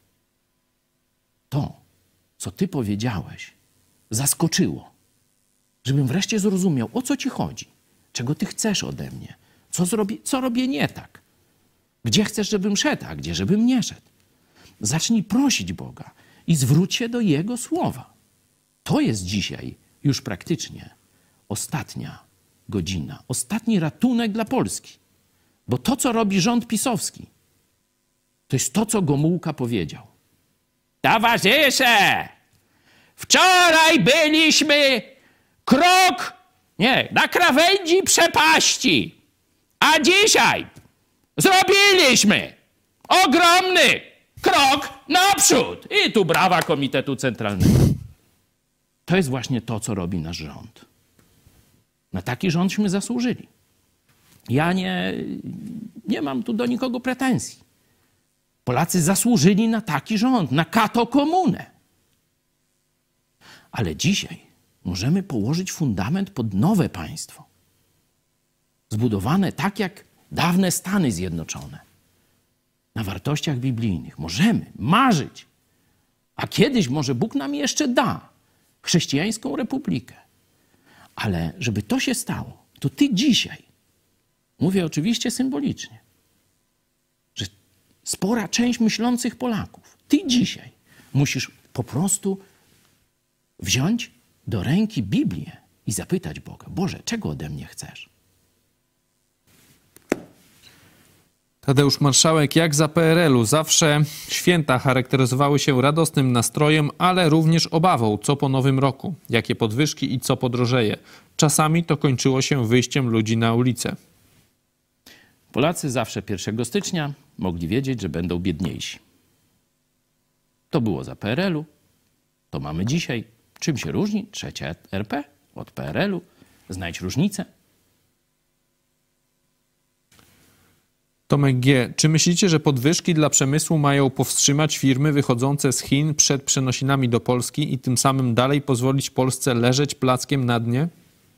B: to, co Ty powiedziałeś, zaskoczyło. Żebym wreszcie zrozumiał, o co Ci chodzi. Czego Ty chcesz ode mnie. Co robię nie tak. Gdzie chcesz, żebym szedł, a gdzie, żebym nie szedł. Zacznij prosić Boga i zwróć się do Jego słowa. To jest dzisiaj już praktycznie ostatnia godzina. Ostatni ratunek dla Polski. Bo to, co robi rząd pisowski, to jest to, co Gomułka powiedział. Towarzysze, wczoraj byliśmy na krawędzi przepaści, a dzisiaj zrobiliśmy ogromny krok naprzód. I tu brawa Komitetu Centralnego. To jest właśnie to, co robi nasz rząd. Na taki rządśmy zasłużyli. Ja nie mam tu do nikogo pretensji. Polacy zasłużyli na taki rząd, na katokomunę. Ale dzisiaj możemy położyć fundament pod nowe państwo. Zbudowane tak jak dawne Stany Zjednoczone. Na wartościach biblijnych. Możemy marzyć. A kiedyś może Bóg nam jeszcze da chrześcijańską republikę. Ale żeby to się stało, to ty dzisiaj, mówię oczywiście symbolicznie, że spora część myślących Polaków, ty dzisiaj musisz po prostu wziąć do ręki Biblię i zapytać Boga: Boże, czego ode mnie chcesz?
A: Tadeusz Marszałek, jak za PRL-u, zawsze święta charakteryzowały się radosnym nastrojem, ale również obawą, co po nowym roku, jakie podwyżki i co podrożeje. Czasami to kończyło się wyjściem ludzi na ulicę.
B: Polacy zawsze 1 stycznia mogli wiedzieć, że będą biedniejsi. To było za PRL-u, to mamy dzisiaj. Czym się różni trzecia RP od PRL-u? Znajdź różnicę.
A: Tomek G., czy myślicie, że podwyżki dla przemysłu mają powstrzymać firmy wychodzące z Chin przed przenosinami do Polski i tym samym dalej pozwolić Polsce leżeć plackiem na dnie?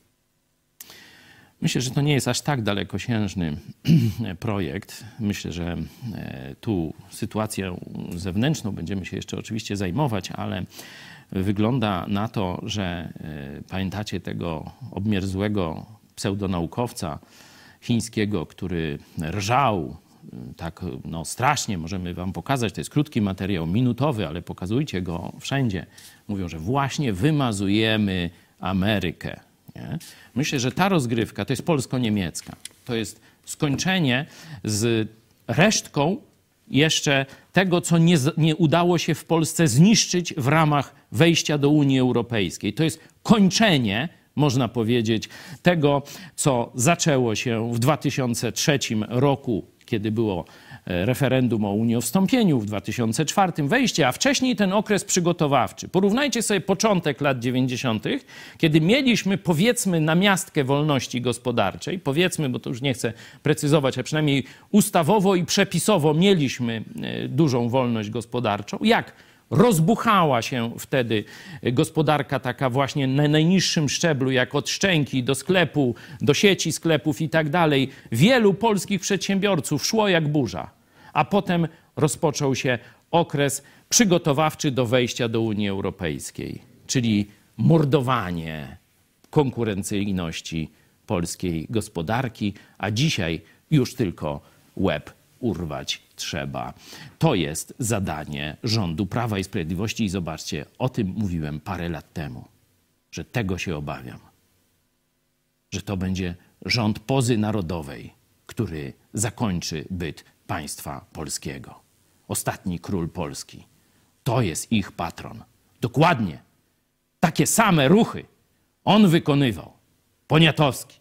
B: Myślę, że to nie jest aż tak dalekosiężny projekt. Myślę, że tu sytuacją zewnętrzną będziemy się jeszcze oczywiście zajmować, ale wygląda na to, że pamiętacie tego obmierzłego pseudonaukowca chińskiego, który rżał tak strasznie, możemy wam pokazać, to jest krótki materiał, minutowy, ale pokazujcie go wszędzie. Mówią, że właśnie wymazujemy Amerykę. Nie? Myślę, że ta rozgrywka to jest polsko-niemiecka. To jest skończenie z resztką jeszcze tego, co nie udało się w Polsce zniszczyć w ramach wejścia do Unii Europejskiej. To jest kończenie, można powiedzieć, tego, co zaczęło się w 2003 roku, kiedy było referendum o uniowstąpieniu, w 2004 wejście, a wcześniej ten okres przygotowawczy. Porównajcie sobie początek lat 90., kiedy mieliśmy, powiedzmy, namiastkę wolności gospodarczej, powiedzmy, bo to już nie chcę precyzować, a przynajmniej ustawowo i przepisowo mieliśmy dużą wolność gospodarczą. Jak rozbuchała się wtedy gospodarka taka właśnie na najniższym szczeblu, jak od szczęki do sklepu, do sieci sklepów i tak dalej. Wielu polskich przedsiębiorców szło jak burza, a potem rozpoczął się okres przygotowawczy do wejścia do Unii Europejskiej, czyli mordowanie konkurencyjności polskiej gospodarki, a dzisiaj już tylko łeb urwać trzeba. To jest zadanie rządu Prawa i Sprawiedliwości i zobaczcie, o tym mówiłem parę lat temu, że tego się obawiam, że to będzie rząd pozy narodowej, który zakończy byt państwa polskiego. Ostatni król Polski. To jest ich patron. Dokładnie takie same ruchy on wykonywał. Poniatowski.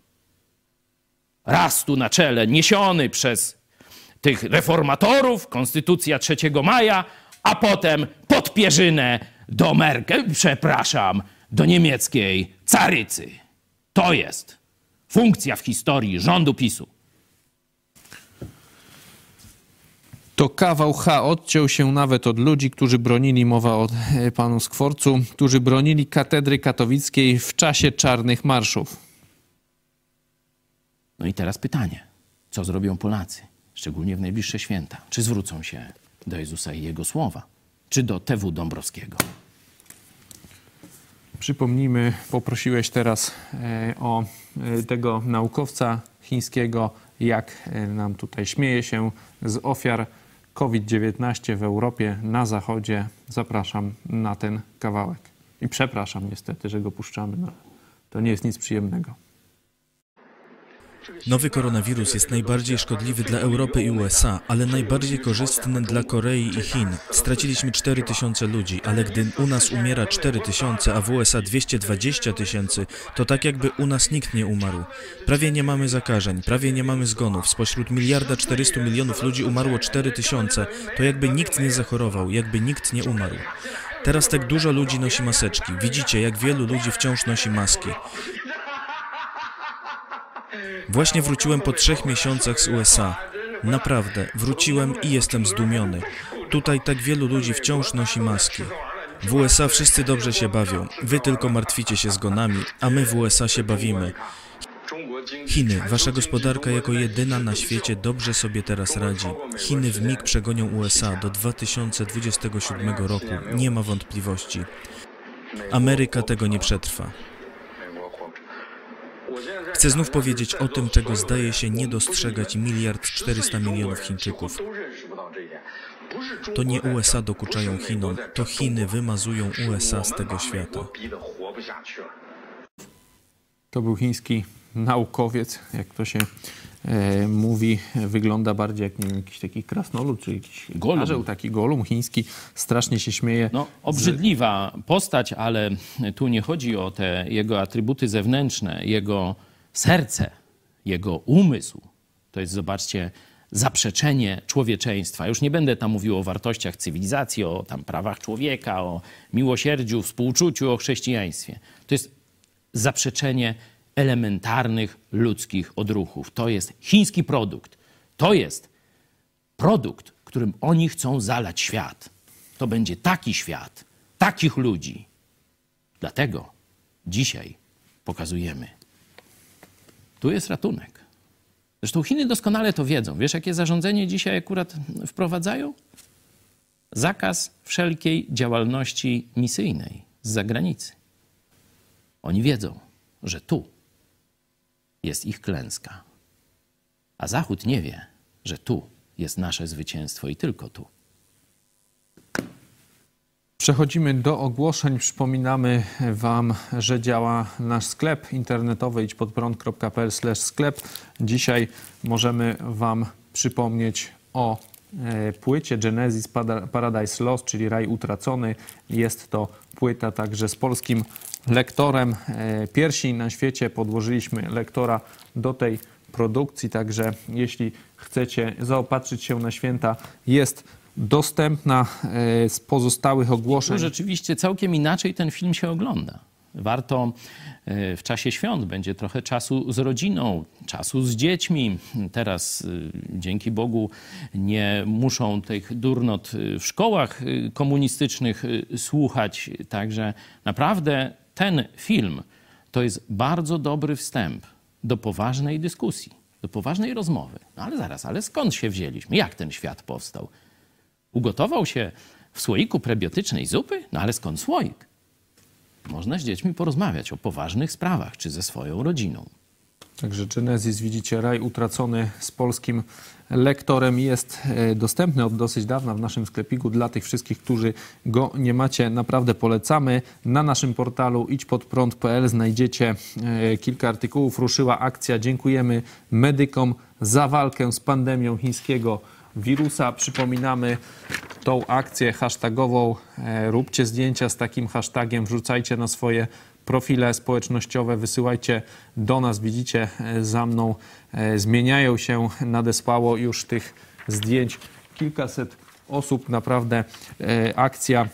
B: Raz tu na czele, niesiony przez tych reformatorów, Konstytucja 3 maja, a potem pod pierzynę do do niemieckiej carycy. To jest funkcja w historii rządu PiS-u.
A: To kawał H odciął się nawet od ludzi, którzy bronili, mowa o panu Skworcu, którzy bronili katedry katowickiej w czasie czarnych marszów.
B: No i teraz pytanie, co zrobią Polacy? Szczególnie w najbliższe święta. Czy zwrócą się do Jezusa i Jego słowa? Czy do TW Dąbrowskiego?
A: Przypomnijmy, poprosiłeś teraz o tego naukowca chińskiego, jak nam tutaj śmieje się z ofiar COVID-19 w Europie, na Zachodzie. Zapraszam na ten kawałek. I przepraszam niestety, że go puszczamy. No, to nie jest nic przyjemnego.
C: Nowy koronawirus jest najbardziej szkodliwy dla Europy i USA, ale najbardziej korzystny dla Korei i Chin. Straciliśmy 4000 ludzi, ale gdy u nas umiera 4000, a w USA 220 000, to tak jakby u nas nikt nie umarł. Prawie nie mamy zakażeń, prawie nie mamy zgonów. Spośród 1,4 mld ludzi umarło 4000, to jakby nikt nie zachorował, jakby nikt nie umarł. Teraz tak dużo ludzi nosi maseczki. Widzicie, jak wielu ludzi wciąż nosi maski. Właśnie wróciłem po 3 miesiącach z USA. Naprawdę, wróciłem i jestem zdumiony. Tutaj tak wielu ludzi wciąż nosi maski. W USA wszyscy dobrze się bawią. Wy tylko martwicie się zgonami, a my w USA się bawimy. Chiny, wasza gospodarka jako jedyna na świecie dobrze sobie teraz radzi. Chiny w mig przegonią USA do 2027 roku, nie ma wątpliwości. Ameryka tego nie przetrwa. Chcę znów powiedzieć o tym, czego zdaje się nie dostrzegać 1,4 miliarda Chińczyków. To nie USA dokuczają Chinom, to Chiny wymazują USA z tego świata.
A: To był chiński naukowiec, jak to się mówi, wygląda bardziej jak, nie wiem, jakiś taki krasnolud, czy jakiś orzeł, taki golum chiński, strasznie się śmieje.
B: No, obrzydliwa postać, ale tu nie chodzi o te jego atrybuty zewnętrzne, jego serce, jego umysł. To jest, zobaczcie, zaprzeczenie człowieczeństwa. Już nie będę tam mówił o wartościach cywilizacji, o tam prawach człowieka, o miłosierdziu, współczuciu, o chrześcijaństwie. To jest zaprzeczenie elementarnych ludzkich odruchów. To jest chiński produkt. To jest produkt, którym oni chcą zalać świat. To będzie taki świat, takich ludzi. Dlatego dzisiaj pokazujemy. Tu jest ratunek. Zresztą Chiny doskonale to wiedzą. Wiesz, jakie zarządzenie dzisiaj akurat wprowadzają? Zakaz wszelkiej działalności misyjnej z zagranicy. Oni wiedzą, że tu jest ich klęska. A Zachód nie wie, że tu jest nasze zwycięstwo i tylko tu.
A: Przechodzimy do ogłoszeń. Przypominamy wam, że działa nasz sklep internetowy idźpodprąd.pl/sklep. Dzisiaj możemy wam przypomnieć o płycie Genesis Paradise Lost, czyli Raj Utracony. Jest to płyta także z polskim lektorem. Pierwsi na świecie podłożyliśmy lektora do tej produkcji, także jeśli chcecie zaopatrzyć się na święta, jest dostępna. Z pozostałych ogłoszeń.
B: No, rzeczywiście całkiem inaczej ten film się ogląda. Warto w czasie świąt, będzie trochę czasu z rodziną, czasu z dziećmi. Teraz dzięki Bogu nie muszą tych durnot w szkołach komunistycznych słuchać. Także naprawdę ten film to jest bardzo dobry wstęp do poważnej dyskusji, do poważnej rozmowy. No ale zaraz, ale skąd się wzięliśmy? Jak ten świat powstał? Ugotował się w słoiku prebiotycznej zupy? No ale skąd słoik? Można z dziećmi porozmawiać o poważnych sprawach, czy ze swoją rodziną.
A: Także Genesis, widzicie, Raj Utracony z polskim lektorem jest dostępny od dosyć dawna w naszym sklepiku. Dla tych wszystkich, którzy go nie macie, naprawdę polecamy. Na naszym portalu idźpodprąd.pl znajdziecie kilka artykułów. Ruszyła akcja. Dziękujemy medykom za walkę z pandemią chińskiego wirusa. Przypominamy tą akcję hashtagową. Róbcie zdjęcia z takim hashtagiem, wrzucajcie na swoje profile społecznościowe, wysyłajcie do nas. Widzicie, za mną zmieniają się, nadesłało już tych zdjęć kilkaset osób. Naprawdę akcja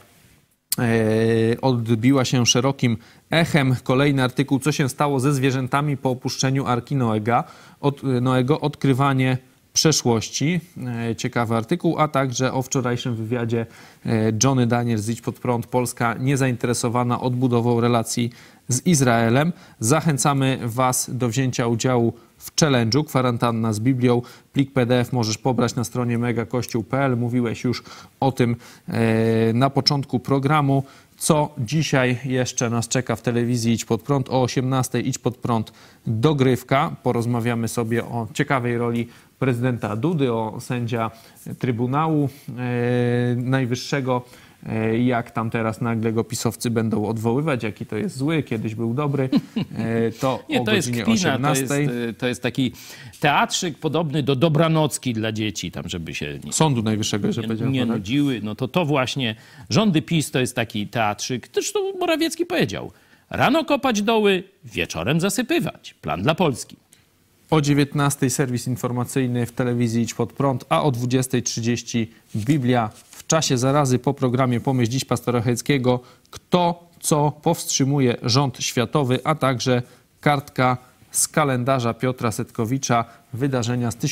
A: odbiła się szerokim echem. Kolejny artykuł, co się stało ze zwierzętami po opuszczeniu Arki Noego, odkrywanie przeszłości. Ciekawy artykuł, a także o wczorajszym wywiadzie Johnny Daniels z Idź Pod Prąd. Polska niezainteresowana odbudową relacji z Izraelem. Zachęcamy was do wzięcia udziału w challenge'u Kwarantanna z Biblią. Plik PDF możesz pobrać na stronie megakościół.pl. Mówiłeś już o tym na początku programu. Co dzisiaj jeszcze nas czeka w telewizji Idź Pod Prąd? O 18:00 Idź Pod Prąd dogrywka. Porozmawiamy sobie o ciekawej roli prezydenta Dudy, o sędzia Trybunału Najwyższego, jak tam teraz nagle go pisowcy będą odwoływać, jaki to jest zły, kiedyś był dobry. To
B: nie,
A: o
B: to jest
A: godzinie
B: kpina,
A: 18:00.
B: to jest taki teatrzyk podobny do Dobranocki dla dzieci, tam żeby się
A: Sądu Najwyższego, że powiedział.
B: nie nudziły. No to właśnie rządy PiS to jest taki teatrzyk. Zresztą Morawiecki powiedział, rano kopać doły, wieczorem zasypywać. Plan dla Polski.
A: O 19:00 serwis informacyjny w telewizji Idź Pod Prąd, a o 20:30 Biblia w czasie zarazy po programie Pomyśl Dziś pastora Chojeckiego. Kto, co powstrzymuje rząd światowy, a także kartka z kalendarza Piotra Setkowicza, wydarzenia z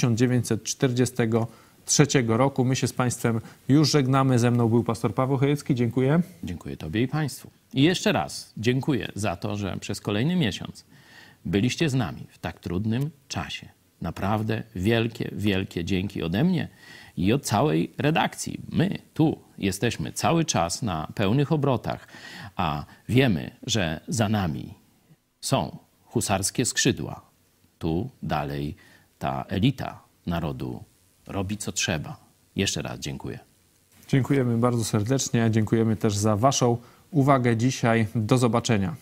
A: 1943 roku. My się z Państwem już żegnamy. Ze mną był pastor Paweł Chojecki. Dziękuję.
B: Dziękuję Tobie i Państwu. I jeszcze raz dziękuję za to, że przez kolejny miesiąc byliście z nami w tak trudnym czasie. Naprawdę wielkie, wielkie dzięki ode mnie i od całej redakcji. My tu jesteśmy cały czas na pełnych obrotach, a wiemy, że za nami są husarskie skrzydła. Tu dalej ta elita narodu robi co trzeba. Jeszcze raz dziękuję.
A: Dziękujemy bardzo serdecznie. Dziękujemy też za Waszą uwagę dzisiaj. Do zobaczenia.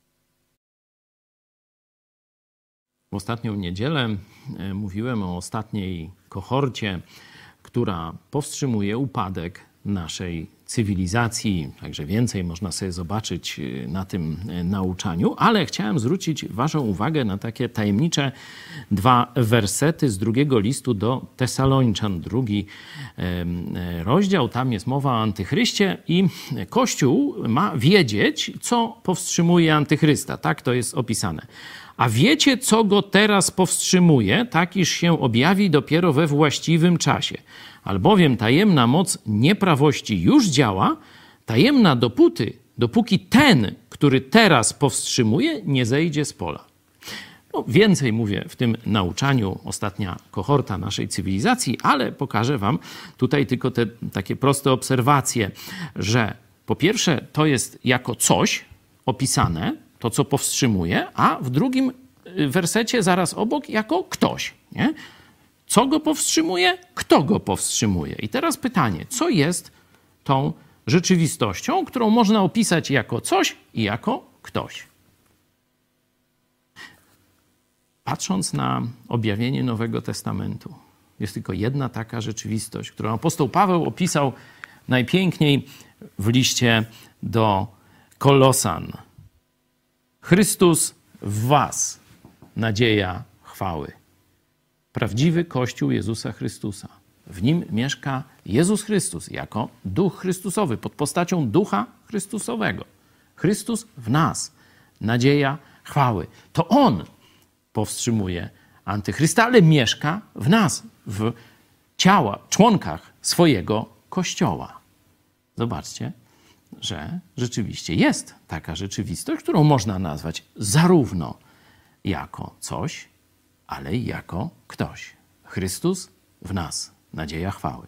B: W ostatnią niedzielę mówiłem o ostatniej kohorcie, która powstrzymuje upadek naszej cywilizacji. Także więcej można sobie zobaczyć na tym nauczaniu, ale chciałem zwrócić Waszą uwagę na takie tajemnicze 2 wersety z 2 listu do Tesaloniczan, 2 rozdział. Tam jest mowa o antychryście i Kościół ma wiedzieć, co powstrzymuje antychrysta. Tak to jest opisane. A wiecie, co go teraz powstrzymuje, tak iż się objawi dopiero we właściwym czasie. Albowiem tajemna moc nieprawości już działa, tajemna dopóki ten, który teraz powstrzymuje, nie zejdzie z pola. No, więcej mówię w tym nauczaniu, ostatnia kohorta naszej cywilizacji, ale pokażę Wam tutaj tylko te takie proste obserwacje, że po pierwsze to jest jako coś opisane, to co powstrzymuje, a w drugim wersecie zaraz obok jako ktoś. Nie? Co go powstrzymuje? Kto go powstrzymuje? I teraz pytanie, co jest tą rzeczywistością, którą można opisać jako coś i jako ktoś? Patrząc na objawienie Nowego Testamentu, jest tylko jedna taka rzeczywistość, którą apostoł Paweł opisał najpiękniej w liście do Kolosan. Chrystus w was, nadzieja chwały. Prawdziwy Kościół Jezusa Chrystusa. W nim mieszka Jezus Chrystus jako Duch Chrystusowy, pod postacią Ducha Chrystusowego. Chrystus w nas, nadzieja chwały. To On powstrzymuje antychrysta, ale mieszka w nas, w członkach swojego Kościoła. Zobaczcie, że rzeczywiście jest taka rzeczywistość, którą można nazwać zarówno jako coś, ale i jako ktoś. Chrystus w nas, nadzieja chwały.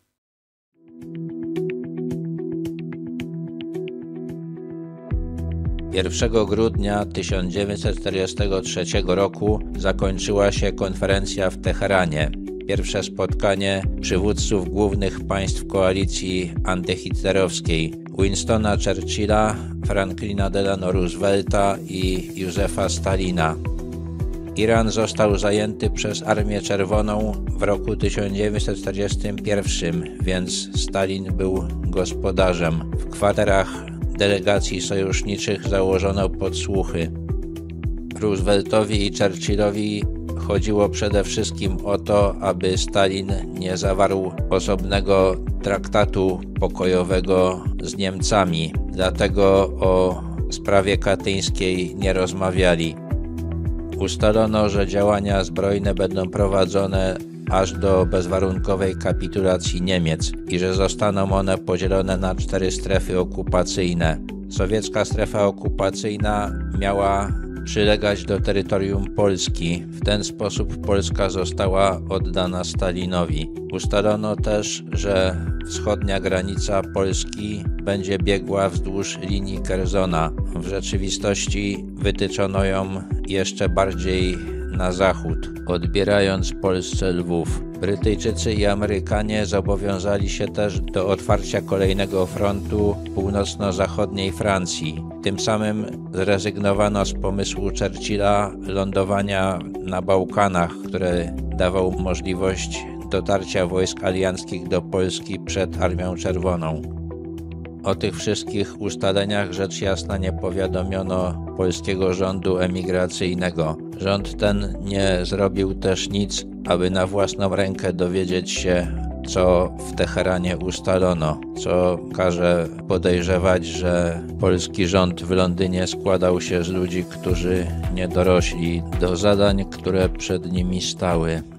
D: Pierwszego grudnia 1943 roku zakończyła się konferencja w Teheranie. Pierwsze spotkanie przywódców głównych państw koalicji antyhitlerowskiej Winstona Churchilla, Franklina Delano Roosevelta i Józefa Stalina. Iran został zajęty przez Armię Czerwoną w roku 1941, więc Stalin był gospodarzem. W kwaterach delegacji sojuszniczych założono podsłuchy. Rooseveltowi i Churchillowi chodziło przede wszystkim o to, aby Stalin nie zawarł osobnego traktatu pokojowego z Niemcami. Dlatego o sprawie katyńskiej nie rozmawiali. Ustalono, że działania zbrojne będą prowadzone aż do bezwarunkowej kapitulacji Niemiec i że zostaną one podzielone na 4 strefy okupacyjne. Sowiecka strefa okupacyjna miała przylegać do terytorium Polski. W ten sposób Polska została oddana Stalinowi. Ustalono też, że wschodnia granica Polski będzie biegła wzdłuż linii Kerzona. W rzeczywistości wytyczono ją jeszcze bardziej na zachód, odbierając Polsce Lwów. Brytyjczycy i Amerykanie zobowiązali się też do otwarcia kolejnego frontu północno-zachodniej Francji. Tym samym zrezygnowano z pomysłu Churchilla lądowania na Bałkanach, który dawał możliwość dotarcia wojsk alianckich do Polski przed Armią Czerwoną. O tych wszystkich ustaleniach rzecz jasna nie powiadomiono polskiego rządu emigracyjnego. Rząd ten nie zrobił też nic, aby na własną rękę dowiedzieć się co w Teheranie ustalono, co każe podejrzewać, że polski rząd w Londynie składał się z ludzi, którzy nie dorośli do zadań, które przed nimi stały.